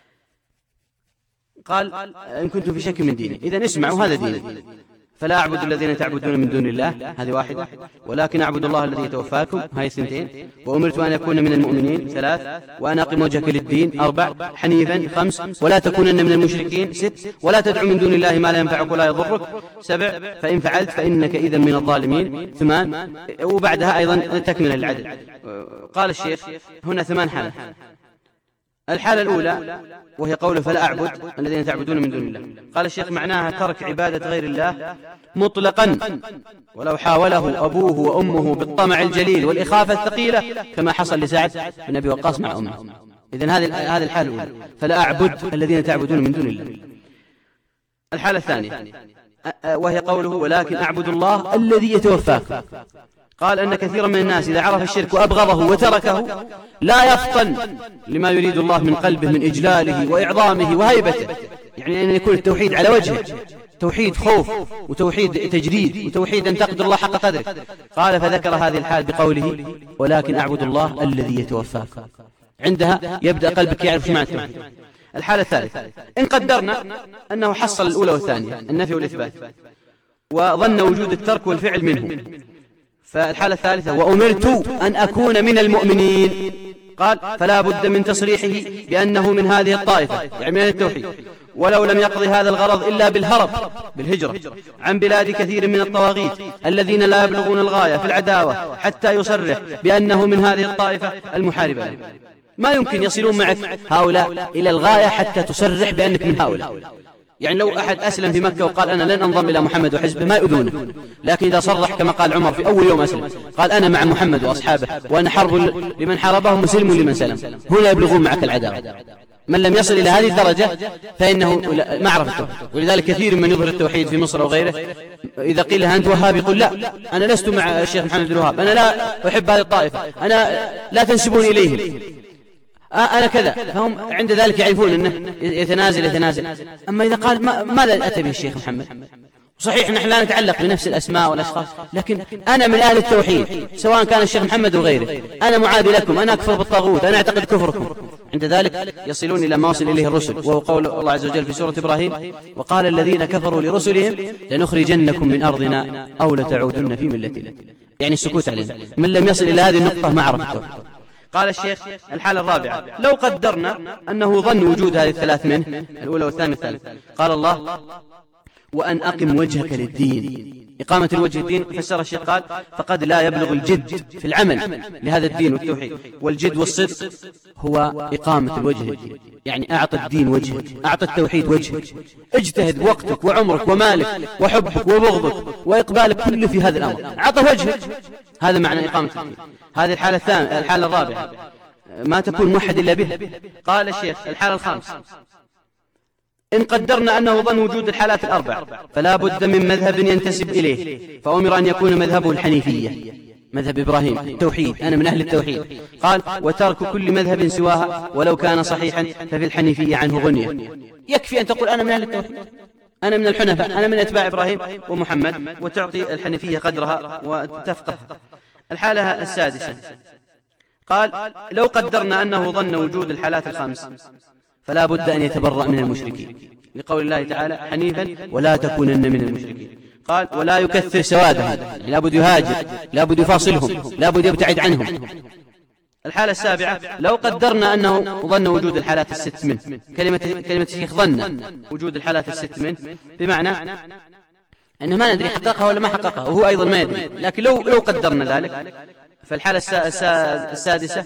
قال: إن كنتم في شك من ديني، إذن اسمعوا هذا دين، فلا أعبد الذين تعبدون من دون الله، هذه واحدة، ولكن أعبد الله الذي يتوفاكم، هذه اثنتين، وأمرت أن أكون من المؤمنين، ثلاث، وأن أقم وجهك للدين، أربع، حنيفا، خمس، ولا تكونن من المشركين، ست، ولا تدعو من دون الله ما لا ينفعك ولا يضرك، سبع، فإن فعلت فإنك إذا من الظالمين، ثمان، وبعدها أيضا تكمل العدد. قال الشيخ هنا ثمان حالات. الحالة الأولى وهي قوله: فلا أعبد الذين تعبدون من دون الله. قال الشيخ معناها ترك عبادة غير الله مطلقا، ولو حاوله أبوه وأمه بالطمع الجليل والإخافة الثقيلة، كما حصل لسعد بن أبي وقاص مع أمه. إذن هذه هذه الحالة الأولى، فلا أعبد الذين تعبدون من دون الله. الحالة الثانية وهي قوله: ولكن أعبد الله الذي يتوفاك. قال أن كثيرا من الناس إذا عرف الشرك وأبغضه وتركه لا يفطن لما يريد الله من قلبه من إجلاله وإعظامه وهيبته، يعني أن يكون التوحيد على وجهه، توحيد خوف وتوحيد تجريد وتوحيد أن تقدر الله حق قدره. قال: فذكر هذه الحال بقوله: ولكن أعبد الله الذي يتوفاك. عندها يبدأ قلبك يعرف معنى التوحيد. الحالة الثالثة إن قدرنا أنه حصل الأولى والثانية، النفي والإثبات، وظن وجود الترك والفعل منه، فالحالة الثالثة: وأمرت أن أكون من المؤمنين. قال: فلا بد من تصريحه بأنه من هذه الطائفة، يعني من التوحيد، ولو لم يقضي هذا الغرض إلا بالهرب بالهجرة عن بلاد كثير من الطواغيت الذين لا يبلغون الغاية في العداوة حتى يصرح بأنه من هذه الطائفة المحاربة له. ما يمكن يصلون معك هؤلاء إلى الغاية حتى تصرح بأنك من هؤلاء. يعني لو أحد أسلم في مكة وقال أنا لن أنضم إلى محمد وحزبه ما يؤذونه، لكن إذا صرح كما قال عمر في أول يوم أسلم، قال أنا مع محمد وأصحابه وأنا حرب لمن حاربهم وسلم لمن سلم، هنا يبلغون معك العداوة. من لم يصل إلى هذه الدرجة فإنه ما عرف التوحيد. ولذلك كثير من يظهر التوحيد في مصر وغيره إذا قيل له أنت وهابي يقول لا، أنا لست مع الشيخ محمد بن الوهاب، أنا لا أحب هذه الطائفة، أنا لا تنسبون إليهم، أنا كذا. فهم عند ذلك يعرفون أنه يتنازل يتنازل. أما إذا قال ما ماذا أتى به الشيخ محمد؟ صحيح نحن لا نتعلق بنفس الأسماء والأشخاص، لكن أنا من أهل التوحيد سواء كان الشيخ محمد وغيره، أنا معادي لكم، أنا أكفر بالطاغوت، أنا أعتقد كفركم. عند ذلك يصلون إلى ما وصل إليه الرسل، وهو قول الله عز وجل في سورة إبراهيم: وقال الذين كفروا لرسلهم لنخرجنكم من أرضنا أو لتعودن في ملتنا. يعني السكوت علينا. من لم يصل إلى هذه النقطة ما عرف التوحيد. قال الشيخ: الحالة الرابعة: لو قدرنا أنه ظن وجود هذه الثلاث منه، الأولى والثانية والثالثة، قال الله: وأن أقم وجهك للدين. إقامة الوجه الدين فسر الشيخ قال: فقد لا يبلغ الجد في العمل لهذا الدين والتوحيد، والجد والصدق هو إقامة الوجه الدين. يعني أعطى الدين وجهك، أعطى التوحيد وجهك، اجتهد وقتك وعمرك ومالك وحبك وبغضك وإقبالك كله في هذا الأمر، أعطى وجهك. هذا معنى إقامة الدين. هذه الحالة الثانية. الحالة الرابعة: ما تكون موحد إلا به. قال الشيخ: الحالة الخامسة: إن قدرنا أنه ظن وجود الحالات الأربع فلا بد من مذهب ينتسب إليه، فأمر أن يكون مذهبه الحنيفية، مذهب إبراهيم، التوحيد، أنا من أهل التوحيد. قال: وترك كل مذهب سواها ولو كان صحيحا ففي الحنيفية عنه غنية. يكفي أن تقول أنا من أهل التوحيد، أنا من الحنفاء، أنا من أتباع إبراهيم ومحمد، وتعطي الحنيفية قدرها وتفقه. الحالة السادسة: قال: لو قدرنا أنه ظن وجود الحالات الخمس فلا بد أن يتبرأ من المشركين، لقول الله تعالى: حنيفا ولا تكونن من المشركين. قال: ولا يكثر سوادهم، لا بد يهاجر، لا بد يفاصلهم، لا بد يبتعد عنهم. الحالة السابعة: لو قدرنا أنه ظن وجود الحالات الست منه. كلمة كلمة الشيخ ظن وجود الحالات الست منه بمعنى أنه ما ندري حققها ولا ما حققها، وهو أيضا ما يدري، لكن لو لو قدرنا ذلك. فالحالة السادسة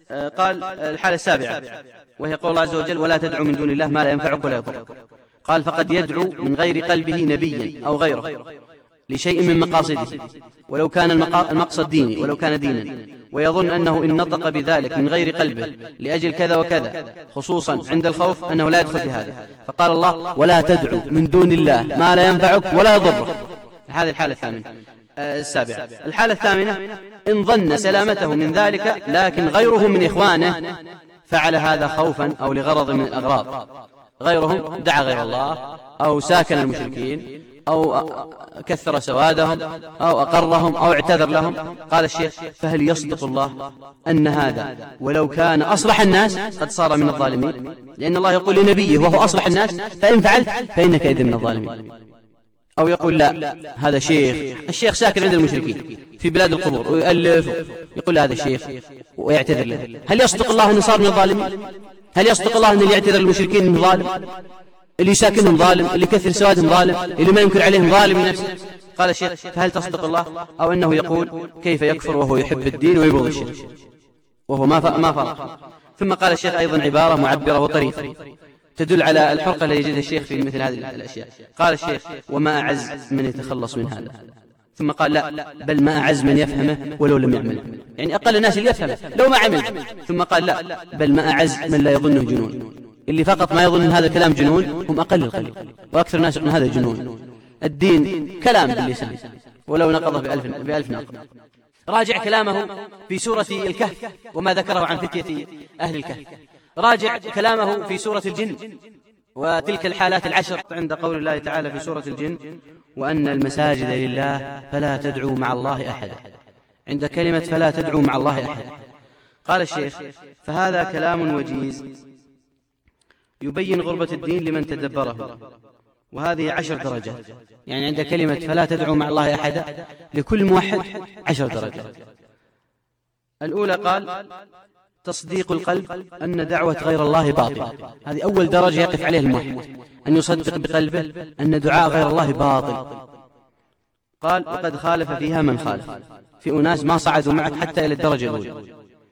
قال الحالة السابعة، وهي قول الله عز وجل: ولا تدعو من دون الله ما لا ينفعك ولا يضرك. قال: فقد يدعو من غير قلبه نبيا أو غيره لشيء من مقاصده، ولو كان المقصد ديني، ولو كان دينا، ويظن أنه إن نطق بذلك من غير قلبه لأجل كذا وكذا، خصوصا عند الخوف، أنه لا يدخل في هذا. فقال الله: ولا تدعو من دون الله ما لا ينفعك ولا يضرك. هذه الحالة الثامنة السابعة. الحالة الثامنة: إن ظن سلامته من ذلك لكن غيره من إخوانه فعل هذا خوفا أو لغرض من الأغراض، غيرهم دعا غير الله أو ساكن المشركين أو كثر سوادهم أو أقرهم أو اعتذر لهم. قال الشيخ: فهل يصدق الله أن هذا ولو كان أصلح الناس قد صار من الظالمين؟ لأن الله يقول لنبيه وهو أصلح الناس: فإن فعلت فإنك إذن من الظالمين. أو يقول: لا، هذا شيخ، الشيخ ساكن عند المشركين في بلاد القبور ويؤلف، يقول هذا الشيخ ويعتذر له. هل يصدق الله أنه صار من الظالمين؟ هل يصدق الله أن اللي يعتذر للمشركين أنه ظالم؟ اللي ساكنهم ظالم، اللي كثر سوادهم ظالم، اللي ما ينكر عليهم ظالم نفسه؟ قال الشيخ: فهل تصدق الله؟ أو أنه يقول: كيف يكفر وهو يحب الدين ويبغض الشرك، وهو ما ما فرق. ثم قال الشيخ أيضا عبارة معبرة وطريفة تدل على الحرقة التي يجدها الشيخ في مثل هذه الأشياء. قال الشيخ: وما أعز من يتخلص من هذا. ثم قال: لا، بل ما أعز من يفهمه ولو لم يعمله، يعني أقل الناس اللي يفهمه لو ما عمل. ثم قال: لا، بل ما أعز من لا يظنه جنون. اللي فقط ما يظن هذا الكلام جنون هم أقل القليل، وأكثر الناس يقولون هذا جنون. الدين كلام باللسان ولو نقضه بألف, بألف نقض. راجع كلامه في سورة الكهف وما ذكره عن فتية أهل الكهف. راجع كلامه في سورة الجن وتلك الحالات العشر عند قول الله تعالى في سورة الجن: وأن المساجد لله فلا تدعوا مع الله أحدا. عند كلمة فلا تدعوا مع الله أحدا قال الشيخ: فهذا كلام وجيز يبين غربة الدين لمن تدبره، وهذه عشر درجات. يعني عند كلمة فلا تدعوا مع الله أحدا لكل موحد عشر درجات. الأولى قال: تصديق القلب أن دعوة غير الله باطل. هذه أول درجة يقف عليه الموحد، أن يصدق بقلبه أن دعاء غير الله باطل. قال: وقد خالف فيها من خالف، في أناس ما صعدوا معك حتى إلى الدرجة الأولى.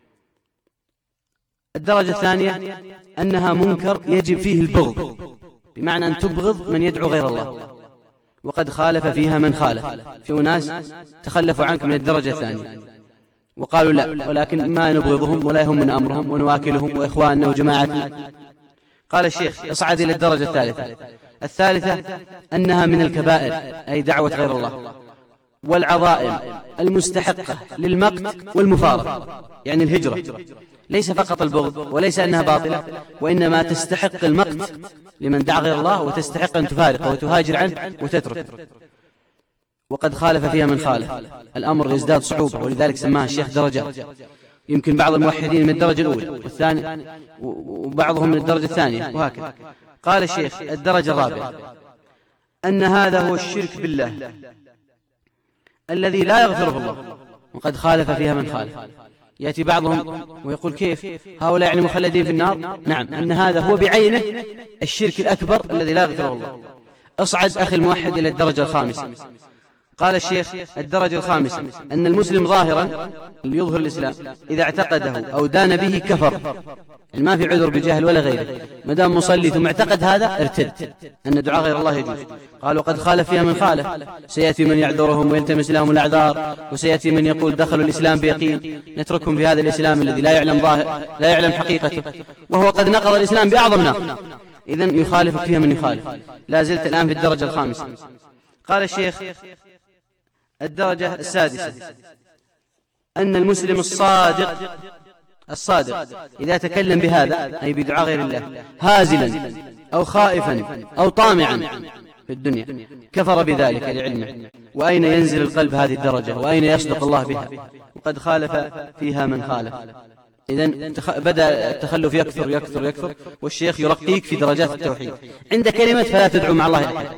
الدرجة الثانية أنها منكر يجب فيه البغض، بمعنى أن تبغض من يدعو غير الله، وقد خالف فيها من خالف، في أناس تخلفوا عنك من الدرجة الثانية وقالوا لا، ولكن ما نبغضهم ولا يهم من أمرهم ونواكلهم وإخواننا وجماعتنا. قال الشيخ اصعد إلى الدرجة الثالثة. الثالثة أنها من الكبائر، أي دعوة غير الله، والعظائم المستحقة للمقت والمفارقة، يعني الهجرة، ليس فقط البغض، وليس أنها باطلة، وإنما تستحق المقت لمن دعا غير الله، وتستحق أن تفارقه وتهاجر عنه وتترك. وقد خالف فيها من خالف، الأمر يزداد صعوبة، ولذلك سماها الشيخ درجات. يمكن بعض الموحدين من الدرجة الأولى والثانية، وبعضهم من الدرجة الثانية، وهكذا. قال الشيخ الدرجة الرابعة أن هذا هو الشرك بالله الذي لا يغفره الله، وقد خالف فيها من خالف. يأتي بعضهم ويقول كيف هؤلاء يعني مخلدين في النار؟ نعم، أن هذا هو بعينه الشرك الأكبر الذي لا يغفره الله. اصعد أخي الموحد إلى الدرجة الخامسة. قال الشيخ الدرجة الخامسة أن المسلم ظاهرا اللي يظهر الإسلام إذا اعتقده أو دان به كفر، يعني ما في عذر بجهل ولا غيره، ما دام مصلي ثم اعتقد هذا ارتد، أن دعاء غير الله يجوز. قالوا قد خالف فيها من خالف، سيأتي من يعذرهم ويلتمس لهم الأعذار، وسيأتي من يقول دخلوا الإسلام بيقين، نتركهم في هذا الإسلام الذي لا يعلم ظاهر لا يعلم حقيقته، وهو قد نقض الإسلام بأعظم نقض. إذن يخالفك فيها من يخالف. لا زلت الآن في الدرجة الخامسة. قال الشيخ الدرجة السادسة أن المسلم الصادق الصادق إذا تكلم بهذا، أي بدعاء غير الله، هازلا أو خائفا أو طامعا في الدنيا، كفر بذلك لعلمه. وأين ينزل القلب هذه الدرجة، وأين يصدق الله بها؟ وقد خالف فيها من خالف. إذن بدأ التخلف يكثر يكثر يكثر، والشيخ يرقيك في درجات التوحيد عند كلمة فلا تدعو مع الله أحد.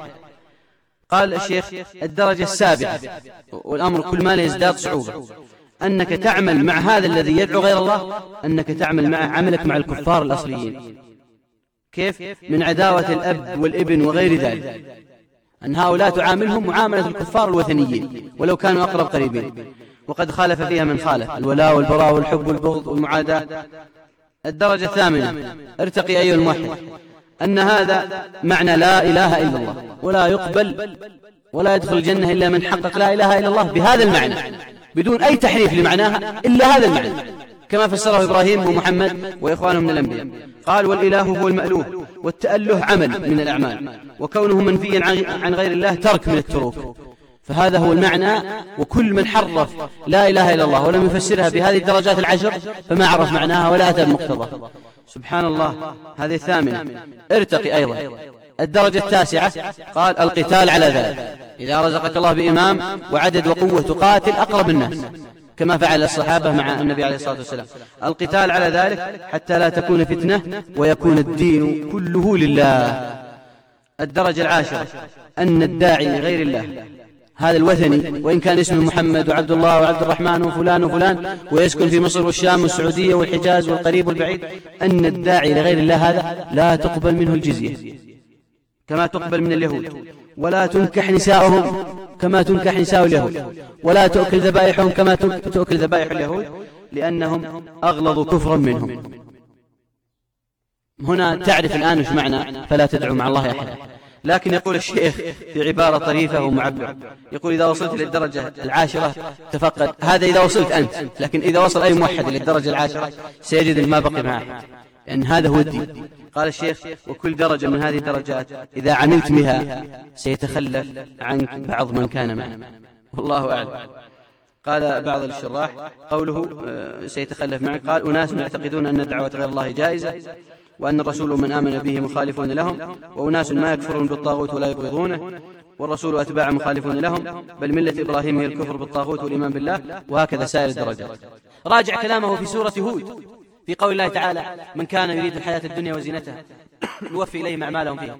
قال الشيخ الدرجة السابعة، والأمر كل ما يزداد صعوبة، أنك تعمل مع هذا الذي يدعو غير الله، أنك تعمل مع عملك مع الكفار الأصليين. كيف؟ من عداوة الأب والابن وغير ذلك، أن هؤلاء تعاملهم معاملة الكفار الوثنيين ولو كانوا أقرب قريبين. وقد خالف فيها من خالف، الولاء والبراء والحب والبغض والمعاداة. الدرجة الثامنة، ارتقي أيها الموحد، أن هذا معنى لا إله إلا الله، ولا يقبل ولا يدخل الجنة إلا من حقق لا إله إلا الله بهذا المعنى، بدون أي تحريف لمعناها إلا هذا المعنى، كما فسره إبراهيم ومحمد وإخوانهم من الأنبياء. قال والإله هو المألوه، والتأله عمل من الأعمال، وكونه منفيا عن غير الله ترك من التروك. فهذا هو المعنى، وكل من حرف لا إله إلا الله ولم يفسرها بهذه الدرجات العشر فما عرف معناها ولا أتى بمقتضى. سبحان الله. هذه الثامنة. ارتقي أيضا الدرجة التاسعة. قال القتال على ذلك، إذا رزقك الله بإمام وعدد وقوة تقاتل أقرب الناس كما فعل الصحابة مع النبي عليه الصلاة والسلام. القتال على ذلك حتى لا تكون فتنة ويكون الدين كله لله. الدرجة العاشرة أن الداعي لغير الله، هذا الوثني، وإن كان اسمه محمد وعبد الله وعبد الرحمن وفلان وفلان ويسكن في مصر والشام والسعودية والحجاز والقريب والبعيد، أن الداعي لغير الله هذا لا تقبل منه الجزية كما تقبل من اليهود، ولا تنكح نساؤهم كما تنكح نساء اليهود، ولا تؤكل ذبائحهم كما تؤكل ذبائح اليهود، لأنهم أغلظ كفرا منهم. هنا تعرف الآن وش معنى فلا تدعو مع الله أحد. لكن يقول الشيخ في عبارة طريفة ومعبرة، يقول إذا وصلت إلى الدرجة العاشرة تفقد، هذا إذا وصلت أنت، لكن إذا وصل أي موحد إلى الدرجة العاشرة سيجد ما بقي معه، لأن هذا هو الدين. قال الشيخ وكل درجة من هذه الدرجات إذا عملت بها سيتخلف عنك بعض من كان معه، والله أعلم. قال بعض الشراح قوله سيتخلف معك، قال أناس يعتقدون أن دعوة غير الله جائزة، وأن الرسول من آمن به مخالفون لهم، وأناس ما يكفرون بالطاغوت ولا يبغضونه، والرسول أتباع مخالفون لهم، بل ملة إبراهيم هي الكفر بالطاغوت والإيمان بالله، وهكذا سائر الدرجات. راجع كلامه في سورة هود في قول الله تعالى من كان يريد الحياة الدنيا وزينتها نوفي إليهم أعمالهم فيها.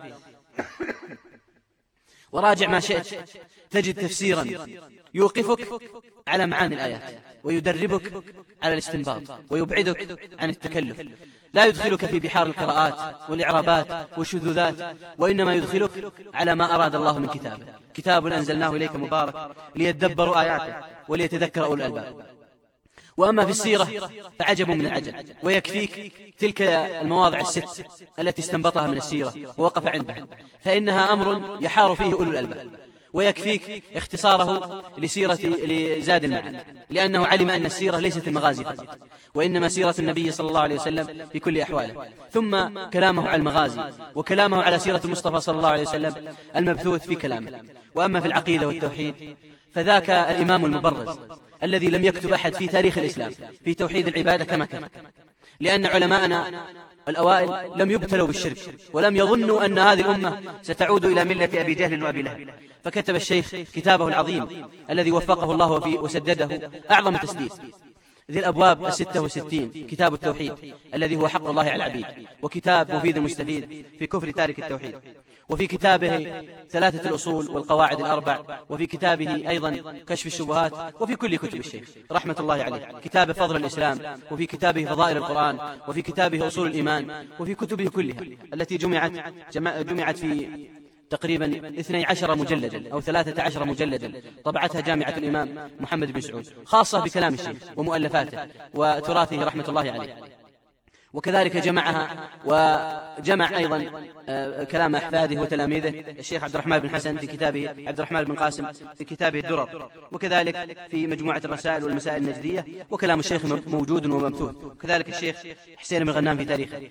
وراجع ما شئت تجد تفسيرا يوقفك على معاني الآيات، ويدربك على الاستنباط، ويبعدك عن التكلف، لا يدخلك في بحار القراءات والإعرابات والشذوذات، وإنما يدخلك على ما أراد الله من كتابه. كتاب أنزلناه إليك مبارك ليدبروا آياته وليتذكر أولو الألباب. وأما في السيرة فعجب من العجب، ويكفيك تلك المواضع الست التي استنبطها من السيرة ووقف عندها، فإنها أمر يحار فيه أولو الألباب. ويكفيك اختصاره لسيرة لزاد المعاد، لأنه علم أن السيرة ليست المغازي فقط، وإنما سيرة النبي صلى الله عليه وسلم في كل أحواله، ثم كلامه على المغازي، وكلامه على سيرة المصطفى صلى الله عليه وسلم المبثوث في كلامه. وأما في العقيدة والتوحيد فذاك الإمام المبرز الذي لم يكتب أحد في تاريخ الإسلام في توحيد العبادة كما كتب، لأن علماءنا الأوائل لم يبتلوا بالشرك، ولم يظنوا أن هذه الأمة ستعود إلى ملة أبي جهل وأبي لهب، فكتب الشيخ كتابه العظيم الذي وفقه الله فيه وسدده أعظم تسديد، ذي الأبواب الستة وستين، كتاب التوحيد الذي هو حق الله على العبيد، وكتاب مفيد مستفيد في كفر تارك التوحيد، وفي كتابه ثلاثة الأصول والقواعد الأربع، وفي كتابه أيضا كشف الشبهات، وفي كل كتب الشيخ رحمة الله عليه، كتابه فضل الإسلام، وفي كتابه فضائل القرآن، وفي كتابه أصول الإيمان، وفي كتبه كلها التي جمعت جمعت في تقريبا اثني عشر مجلدا أو ثلاثة عشر مجلدا، طبعتها جامعة الإمام محمد بن سعود، خاصة بكلام الشيخ ومؤلفاته وتراثه رحمة الله عليه. وكذلك جمعها وجمع أيضا كلام أحفاده وتلاميذه الشيخ عبد الرحمن بن حسن في كتابه عبد الرحمن بن قاسم في كتابه الدرر، وكذلك في مجموعة الرسائل والمسائل النجدية، وكلام الشيخ موجود ومبثوث، وكذلك الشيخ حسين بن غنام في تاريخه.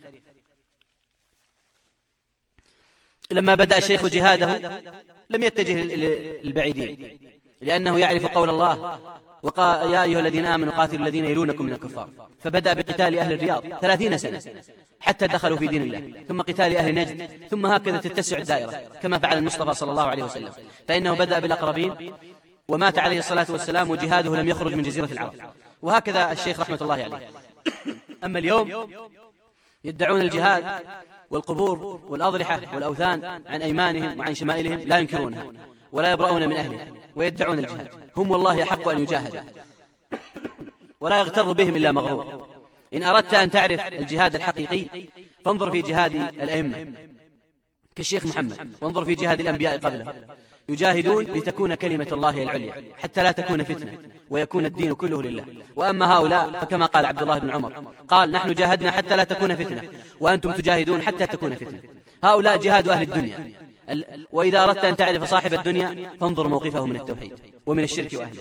لما بدأ الشيخ جهاده لم يتجه للبعيدين، لأنه يعرف قول الله وقال يا أيها الذين آمنوا قاتلوا الذين يلونكم من الكفار، فبدأ بقتال أهل الرياض ثلاثين سنة حتى دخلوا في دين الله، ثم قتال أهل نجد، ثم هكذا تتسع الدائرة كما فعل المصطفى صلى الله عليه وسلم، فإنه بدأ بالأقربين ومات عليه الصلاة والسلام وجهاده لم يخرج من جزيرة العرب، وهكذا الشيخ رحمة الله عليه. أما اليوم يدعون الجهاد والقبور والأضرحة والأوثان عن أيمانهم وعن شمائلهم لا ينكرونها ولا يبرؤون من أهلها، ويدعون الجهاد، هم والله أحق أن يجاهدوا ولا يغتر بهم إلا مغرور. إن أردت أن تعرف الجهاد الحقيقي فانظر في جهاد الأئمة كالشيخ محمد، وانظر في جهاد الأنبياء قبله، يجاهدون لتكون كلمة الله العليا حتى لا تكون فتنة ويكون الدين كله لله. وأما هؤلاء فكما قال عبد الله بن عمر قال نحن جاهدنا حتى لا تكون فتنة وأنتم تجاهدون حتى تكون فتنة. هؤلاء جهاد أهل الدنيا، وإذا أردت أن تعرف صاحب الدنيا فانظر موقفه من التوحيد ومن الشرك وأهله.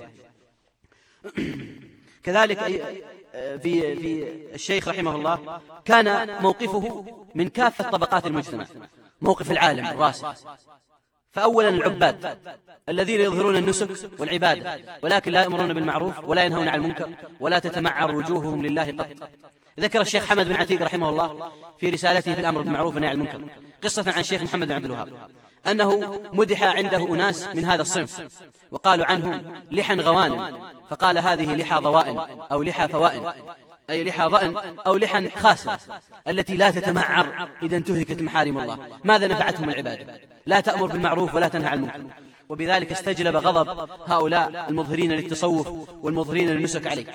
كذلك في في الشيخ رحمه الله كان موقفه من كافة طبقات المجتمع، موقف العالم الراسخ، فأولا العباد الذين يظهرون النسك والعبادة ولكن لا يأمرون بالمعروف ولا ينهون عن المنكر ولا تتمعر وجوههم لله قط. ذكر الشيخ حمد بن عتيق رحمه الله في رسالته في الأمر بالمعروف والنهي عن المنكر قصة عن الشيخ محمد بن عبد الوهاب أنه مدح عنده أناس من هذا الصنف وقالوا عنهم لحى غوانم، فقال هذه لحى ضوائن أو لحى فوائن، أي لحى ضأن أو لحى خاسرة التي لا تتمعر إذا انتهكت محارم الله. ماذا نفعتهم العبادة؟ لا تأمر بالمعروف ولا تنهى عن المنكر. وبذلك استجلب غضب هؤلاء المظهرين للتصوف والمظهرين للنسك عليه.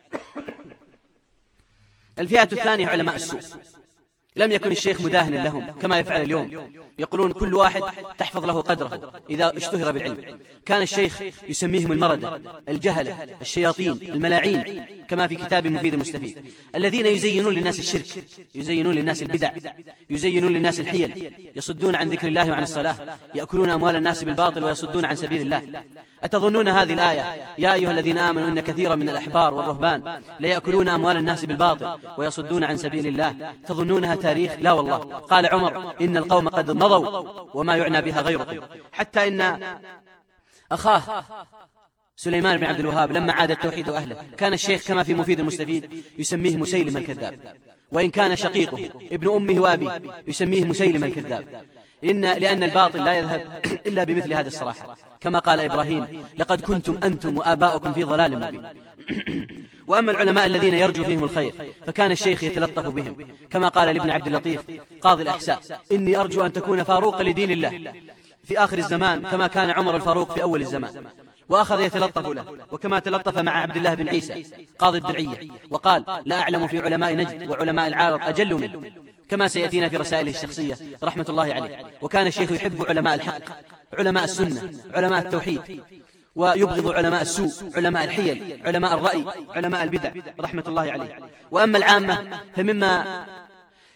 الفئة الثانية علماء السوء، لم يكن الشيخ مداهنا لهم كما يفعل اليوم، يقولون كل واحد تحفظ له قدره إذا اشتهر بالعلم. كان الشيخ يسميهم المردة، الجهلة، الشياطين، الملاعين، كما في كتاب مفيد مستفيد، الذين يزينون للناس الشرك، يزينون للناس البدع، يزينون للناس الحيل، يصدون عن ذكر الله وعن الصلاة، يأكلون أموال الناس بالباطل ويصدون عن سبيل الله. أتظنون هذه الآية يا أيها الذين آمنوا إن كثيرا من الأحبار والرهبان ليأكلون أموال الناس بالباطل ويصدون عن سبيل الله تظنونها تاريخ؟ لا والله. قال عمر إن القوم قد مضوا وما يعنى بها غيرهم. حتى إن أخاه سليمان بن عبد الوهاب لما عاد التوحيد أهله كان الشيخ كما في مفيد المستفيد يسميه مسيلم الكذاب، وإن كان شقيقه ابن أمه وأبيه يسميه مسيلم الكذاب، إن لأن الباطل لا يذهب إلا بمثل هذه الصراحة، كما قال إبراهيم لقد كنتم أنتم وآباؤكم في ضلال مبين. وأما العلماء الذين يرجو فيهم الخير فكان الشيخ يتلطف بهم، كما قال لابن عبد اللطيف قاضي الأحساء إني أرجو أن تكون فاروقا لدين الله في آخر الزمان كما كان عمر الفاروق في أول الزمان، وأخذ يتلطف له، وكما تلطف مع عبد الله بن عيسى قاضي الدرعية وقال لا أعلم في علماء نجد وعلماء العارض أجل منه، كما سيأتينا في رسائله الشخصية رحمة الله عليه. وكان الشيخ يحب علماء الحق، علماء السنة، علماء التوحيد، ويبغض علماء السوء، علماء الحيل، علماء الرأي، علماء البدع رحمة الله عليه. وأما العامة فمما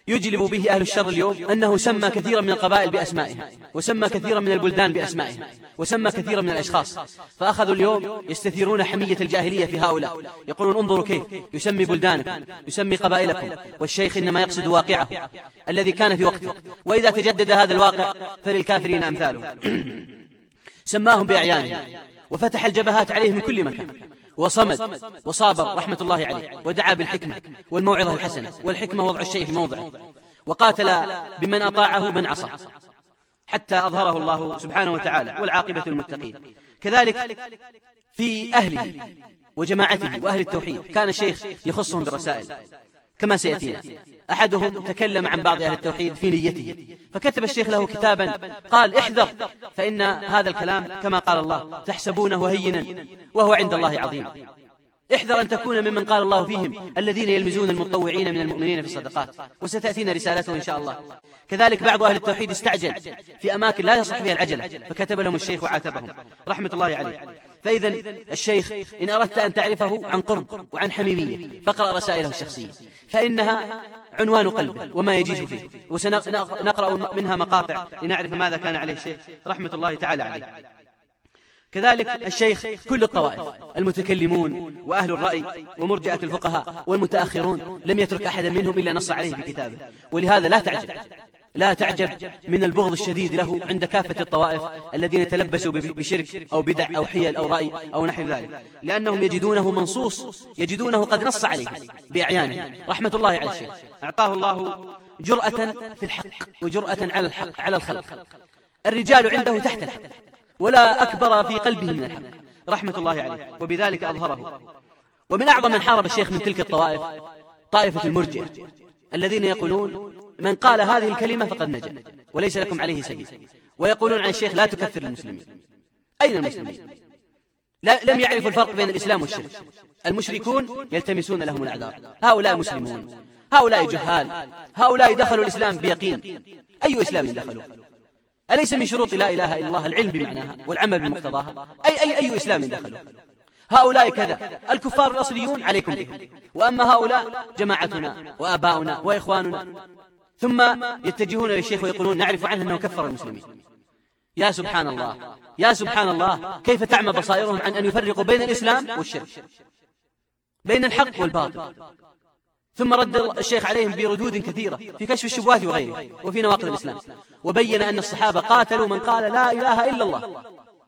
يجلب به أهل الشر اليوم أنه سمى كثيرا من القبائل بأسمائها، وسمى كثيرا من البلدان بأسمائها، وسمى كثيرا من الأشخاص، فأخذوا اليوم يستثيرون حمية الجاهلية في هؤلاء، يقولون انظروا كيف يسمي بلدانكم، يسمي قبائلكم، والشيخ إنما يقصد واقعه الذي كان في وقته، وإذا تجدد هذا الواقع فللكافرين أمثاله. سماهم بأعيانهم وفتح الجبهات عليهم من كل مكان، وصمد وصابر رحمة الله عليه، ودعا بالحكمة والموعظة الحسنة، والحكمة وضع الشيء في موضعه، وقاتل بمن أطاعه من عصى حتى أظهره الله سبحانه وتعالى، والعاقبة للمتقين. كذلك في أهله وجماعته وأهل التوحيد كان الشيخ يخصهم بالرسائل كما سيأتينا. أحدهم تكلم عن بعض أهل التوحيد في نيته، فكتب الشيخ له كتابا قال احذر، فإن هذا الكلام كما قال الله تحسبونه هينا وهو عند الله عظيم. احذر أن تكون ممن قال الله فيهم الذين يلمزون المتطوعين من المؤمنين في الصدقات، وستأتينا رسالته إن شاء الله. كذلك بعض أهل التوحيد استعجل في أماكن لا يصح فيها العجلة، فكتب لهم الشيخ وعاتبهم رحمة الله عليه. فإذا الشيخ إن أردت أن تعرفه عن قرب وعن حميمية فاقرأ رسائله الشخصية، فإنها عنوان قلبه وما يجيز فيه، وسنقرأ منها مقاطع لنعرف ماذا كان عليه الشيخ رحمة الله تعالى عليه. كذلك الشيخ كل الطوائف، المتكلمون وأهل الرأي ومرجئة الفقهاء والمتأخرون، لم يترك أحدا منهم إلا نص عليه في كتابه. ولهذا لا تعجب لا تعجب من البغض الشديد له عند كافة الطوائف الذين تلبسوا بشرك أو بدع أو حيل أو رأي أو نحو ذلك، لأنهم يجدونه منصوص، يجدونه قد نص عليه بأعيانه رحمة الله على الشيخ. أعطاه الله جرأة في الحق وجرأة على الحق على الخلق. الرجال عنده تحت الحق ولا أكبر في قلبه من الحق رحمة الله عليه، وبذلك أظهره. ومن أعظم من حارب الشيخ من تلك الطوائف طائفة المرجئة الذين يقولون من قال هذه الكلمة فقد نجا وليس لكم عليه سبيل، ويقولون عن الشيخ لا تكفر المسلمين. أين المسلمين؟ لا لم يعرفوا الفرق بين الإسلام والشرك. المشركون يلتمسون لهم الأعذار، هؤلاء مسلمون، هؤلاء جهال، هؤلاء دخلوا الإسلام بيقين. أي إسلام دخلوا؟ أليس من شروط لا إله إلا الله العلم بمعناها والعمل بمقتضاها؟ أي, أي, أي إسلام دخلوا؟ هؤلاء كذا، الكفار الأصليون عليكم بهم، وأما هؤلاء جماعتنا وآباؤنا وإخواننا. ثم يتجهون للشيخ ويقولون نعرف عنه أنه كفر المسلمين. يا سبحان الله يا سبحان الله، كيف تعمى بصائرهم عن أن يفرقوا بين الإسلام والشرك، بين الحق والباطل. ثم رد الشيخ عليهم بردود كثيرة في كشف الشبهات وغيره وفي نواقض الإسلام، وبين أن الصحابة قاتلوا من قال لا إله إلا الله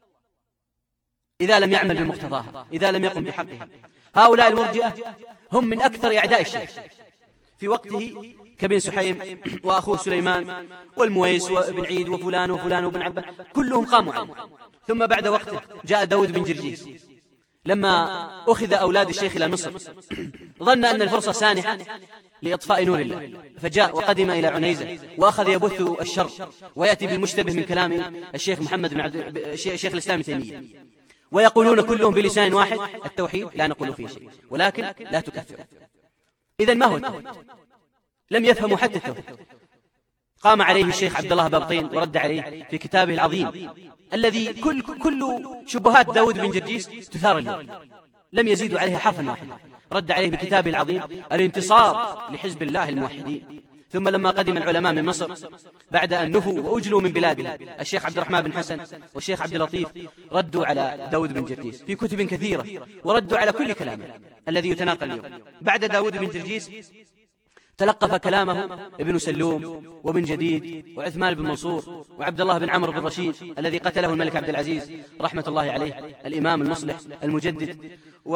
إذا لم يعمل بمقتضاها، إذا لم يقم بحقها. هؤلاء المرجئة هم من أكثر أعداء الشيخ في وقته، كبن سحيم وأخوه سليمان والمويس وابن عيد وفلان وفلان وابن عبان، كلهم قاموا عنه. ثم بعد وقته جاء داود بن جرجيس لما أخذ أولاد الشيخ إلى مصر، ظن أن الفرصة سانحة لإطفاء نور الله، فجاء وقدم إلى عنيزة وأخذ يبث الشر ويأتي بالمشتبه من كلام الشيخ محمد بن عبد شيخ الإسلام تيمية، ويقولون كلهم بلسان واحد التوحيد لا نقول فيه شيء ولكن لا تكفر. إذن ما هو التوحيد؟ لم يفهموا حتى التوحيد. قام عليه الشيخ عبد الله بابطين ورد عليه في كتابه العظيم الذي كل كل شبهات داود بن جرجيس تثار اليوم، لم يزيدوا عليها حرفا واحدا. رد عليه بكتابه العظيم الانتصار لحزب الله الموحدين. ثم لما قدم العلماء من مصر بعد أن نفوا وأجلوا من بلادهم، الشيخ عبد الرحمن بن حسن والشيخ عبد اللطيف ردوا على داود بن جرجيس في كتب كثيرة، وردوا على كل كلامه الذي يتناقل اليوم. بعد داود بن جرجيس تلقف كلامه ابن سلوم وابن جديد وعثمان بن منصور وعبد الله بن عمرو بن رشيد الذي قتله الملك عبد العزيز رحمة الله عليه، الإمام المصلح المجدد.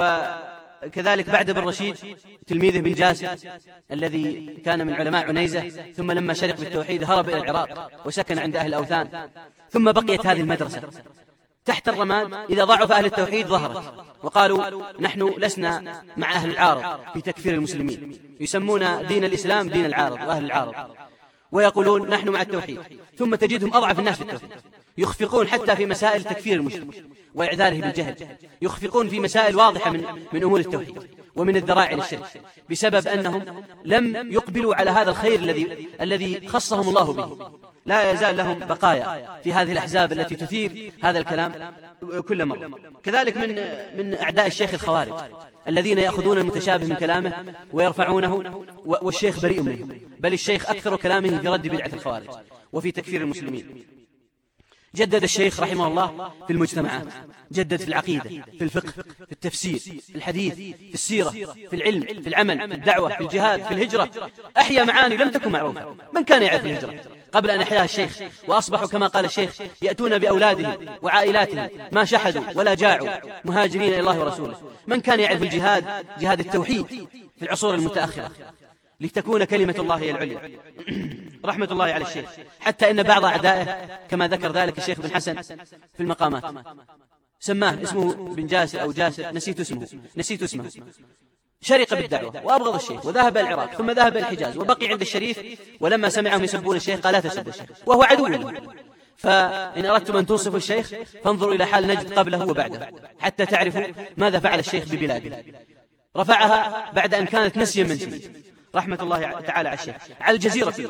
وكذلك بعد بن رشيد تلميذه بن جاسم الذي كان من علماء عنيزة، ثم لما شرق بالتوحيد هرب إلى العراق وسكن عند أهل الأوثان. ثم بقيت هذه المدرسة تحت الرماد، إذا ضعف أهل التوحيد ظهرت وقالوا نحن لسنا مع أهل العارض في تكفير المسلمين، يسمون دين الإسلام دين العارض وأهل العارض، ويقولون نحن مع التوحيد. ثم تجدهم أضعف الناس في التوحيد، يخفقون حتى في مسائل تكفير المسلم وإعذاره بالجهل، يخفقون في مسائل واضحة من, من أمور التوحيد ومن الذرائع للشرك، بسبب أنهم لم يقبلوا على هذا الخير الذي الذي خصهم الله به. لا يزال لهم بقايا في هذه الأحزاب التي تثير هذا الكلام كل مرة. كذلك من من أعداء الشيخ الخوارج الذين يأخذون المتشابه من كلامه ويرفعونه، والشيخ بريء منه، بل الشيخ أكثر كلامه في رد بدعة الخوارج وفي تكفير المسلمين. جدد الشيخ رحمه الله في المجتمعات، جدد في العقيدة، في الفقه، في التفسير، في الحديث، في السيرة، في العلم، في العمل، في الدعوة، في الجهاد، في الهجرة. أحيا معاني لم تكن معروفة. من كان يعرف الهجرة قبل أن أحياها الشيخ؟ وأصبحوا كما قال الشيخ يأتون بأولادهم وعائلاتهم ما شحدوا ولا جاعوا مهاجرين إلى الله ورسوله. من كان يعرف الجهاد، جهاد التوحيد في العصور المتأخرة، لتكون كلمة الله هي العليا. رحمة الله على الشيخ، حتى إن بعض أعدائه كما ذكر ذلك الشيخ بن حسن في المقامات سماه اسمه بن جاسر أو جاسر، نسيت اسمه نسيت اسمه شرق بالدعوة وأبغض الشيخ، وذهب العراق ثم ذهب الحجاز وبقي عند الشريف، ولما سمعهم يسبون الشيخ قال لا تسب الشيخ وهو عدو له. فإن أردتم أن توصفوا الشيخ فانظروا إلى حال نجد قبله وبعده حتى تعرفوا ماذا فعل الشيخ ببلاده. رفعها بعد أن كانت نسيا منسيا، رحمة الله تعالى على الشيخ. على الجزيرة فيه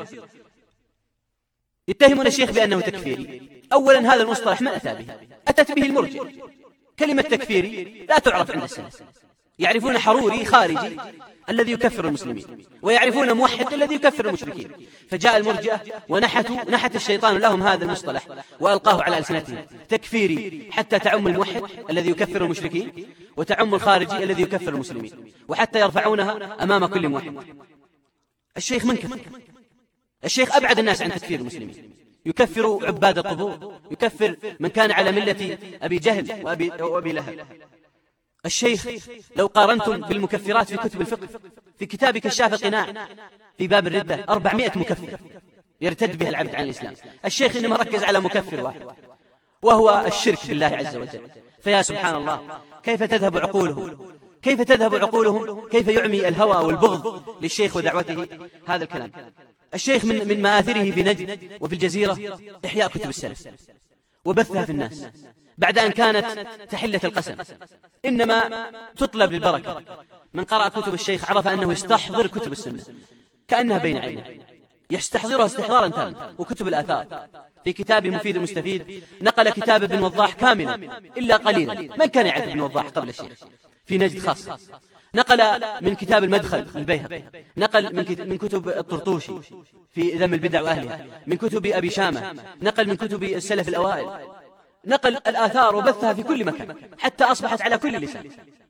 يتهمون الشيخ بأنه تكفيري. أولا هذا المصطلح من أتى به؟ أتت به المرجئة. كلمة تكفيري لا تعرف عند السلف. يعرفون حروري خارجي الذي يكفر المسلمين، ويعرفون موحد الذي يكفر المشركين. فجاء المرجئة ونحتوا نحت الشيطان لهم هذا المصطلح وألقاه على ألسنتهم، تكفيري، حتى تعم الموحد الذي يكفر المشركين وتعم الخارجي الذي يكفر المسلمين، وحتى يرفعونها أمام كل موحد. الشيخ من كفر؟ الشيخ أبعد الناس عن تكفير المسلمين، يكفر عباد القبور، يكفر من كان على ملة أبي جهل وأبي, وأبي لهب. الشيخ لو قارنتم بالمكفرات في كتب الفقه، في كتاب كشاف القناع في باب الردة أربعمائة مكفر يرتد به العبد عن الإسلام. الشيخ إنما ركز على مكفر واحد وهو الشرك بالله عز وجل. فيا سبحان الله، كيف تذهب عقولهم، كيف تذهب عقولهم، كيف يعمي الهوى والبغض للشيخ ودعوته هذا الكلام. الشيخ من من مآثره في نجد وفي الجزيرة إحياء كتب السلف وبثها في الناس بعد أن كانت تحلة القسم، إنما تطلب للبركة. من قرأ كتب الشيخ عرف أنه يستحضر كتب السنة كأنها بين عينه، يستحضرها استحضارا تاما. وكتب الآثار في كتاب مفيد المستفيد نقل كتاب ابن وضاح كاملا إلا قليلا. من كان يعرف ابن وضاح قبل الشيخ في نجد خاصة؟ نقل من كتاب المدخل البيهقي، نقل من كتب الطرطوشي في ذم البدع وأهلها، من كتب أبي شامة، نقل من كتب السلف الأوائل، نقل الآثار وبثها في كل مكان حتى أصبحت على كل لسان.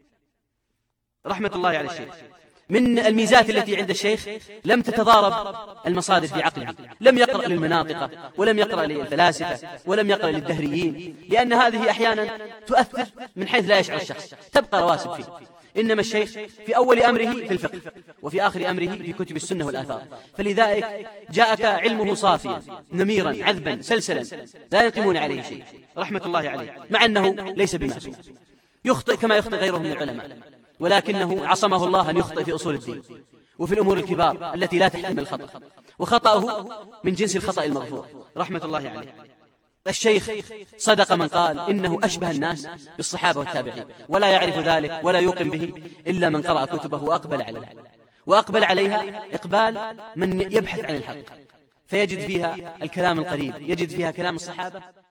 رحمة الله على الشيخ. من الميزات التي عند الشيخ لم تتضارب المصادر في عقله، لم يقرأ للمناطق ولم يقرأ للفلاسفة ولم يقرأ للدهريين، لأن هذه أحيانا تؤثر من حيث لا يشعر الشخص، تبقى رواسب فيه. إنما الشيخ في أول أمره في الفقه وفي آخر أمره في كتب السنة والآثار. فلذلك جاءك علمه صافيا نميرا عذبا سلسلا لا يقيمون عليه شيء، رحمة الله عليه، مع أنه ليس بمعصوم، يخطئ كما يخطئ غيره من العلماء، ولكنه عصمه الله أن يخطئ في أصول الدين وفي الأمور الكبار التي لا تحتمل الخطأ، وخطأه من جنس الخطأ المغفور، رحمة الله عليه. الشيخ صدق من قال إنه أشبه الناس بالصحابة والتابعين، ولا يعرف ذلك ولا يوقن به إلا من قرأ كتبه وأقبل عليها، وأقبل عليها إقبال من يبحث عن الحق، فيجد فيها الكلام القريب، يجد فيها كلام الصحابة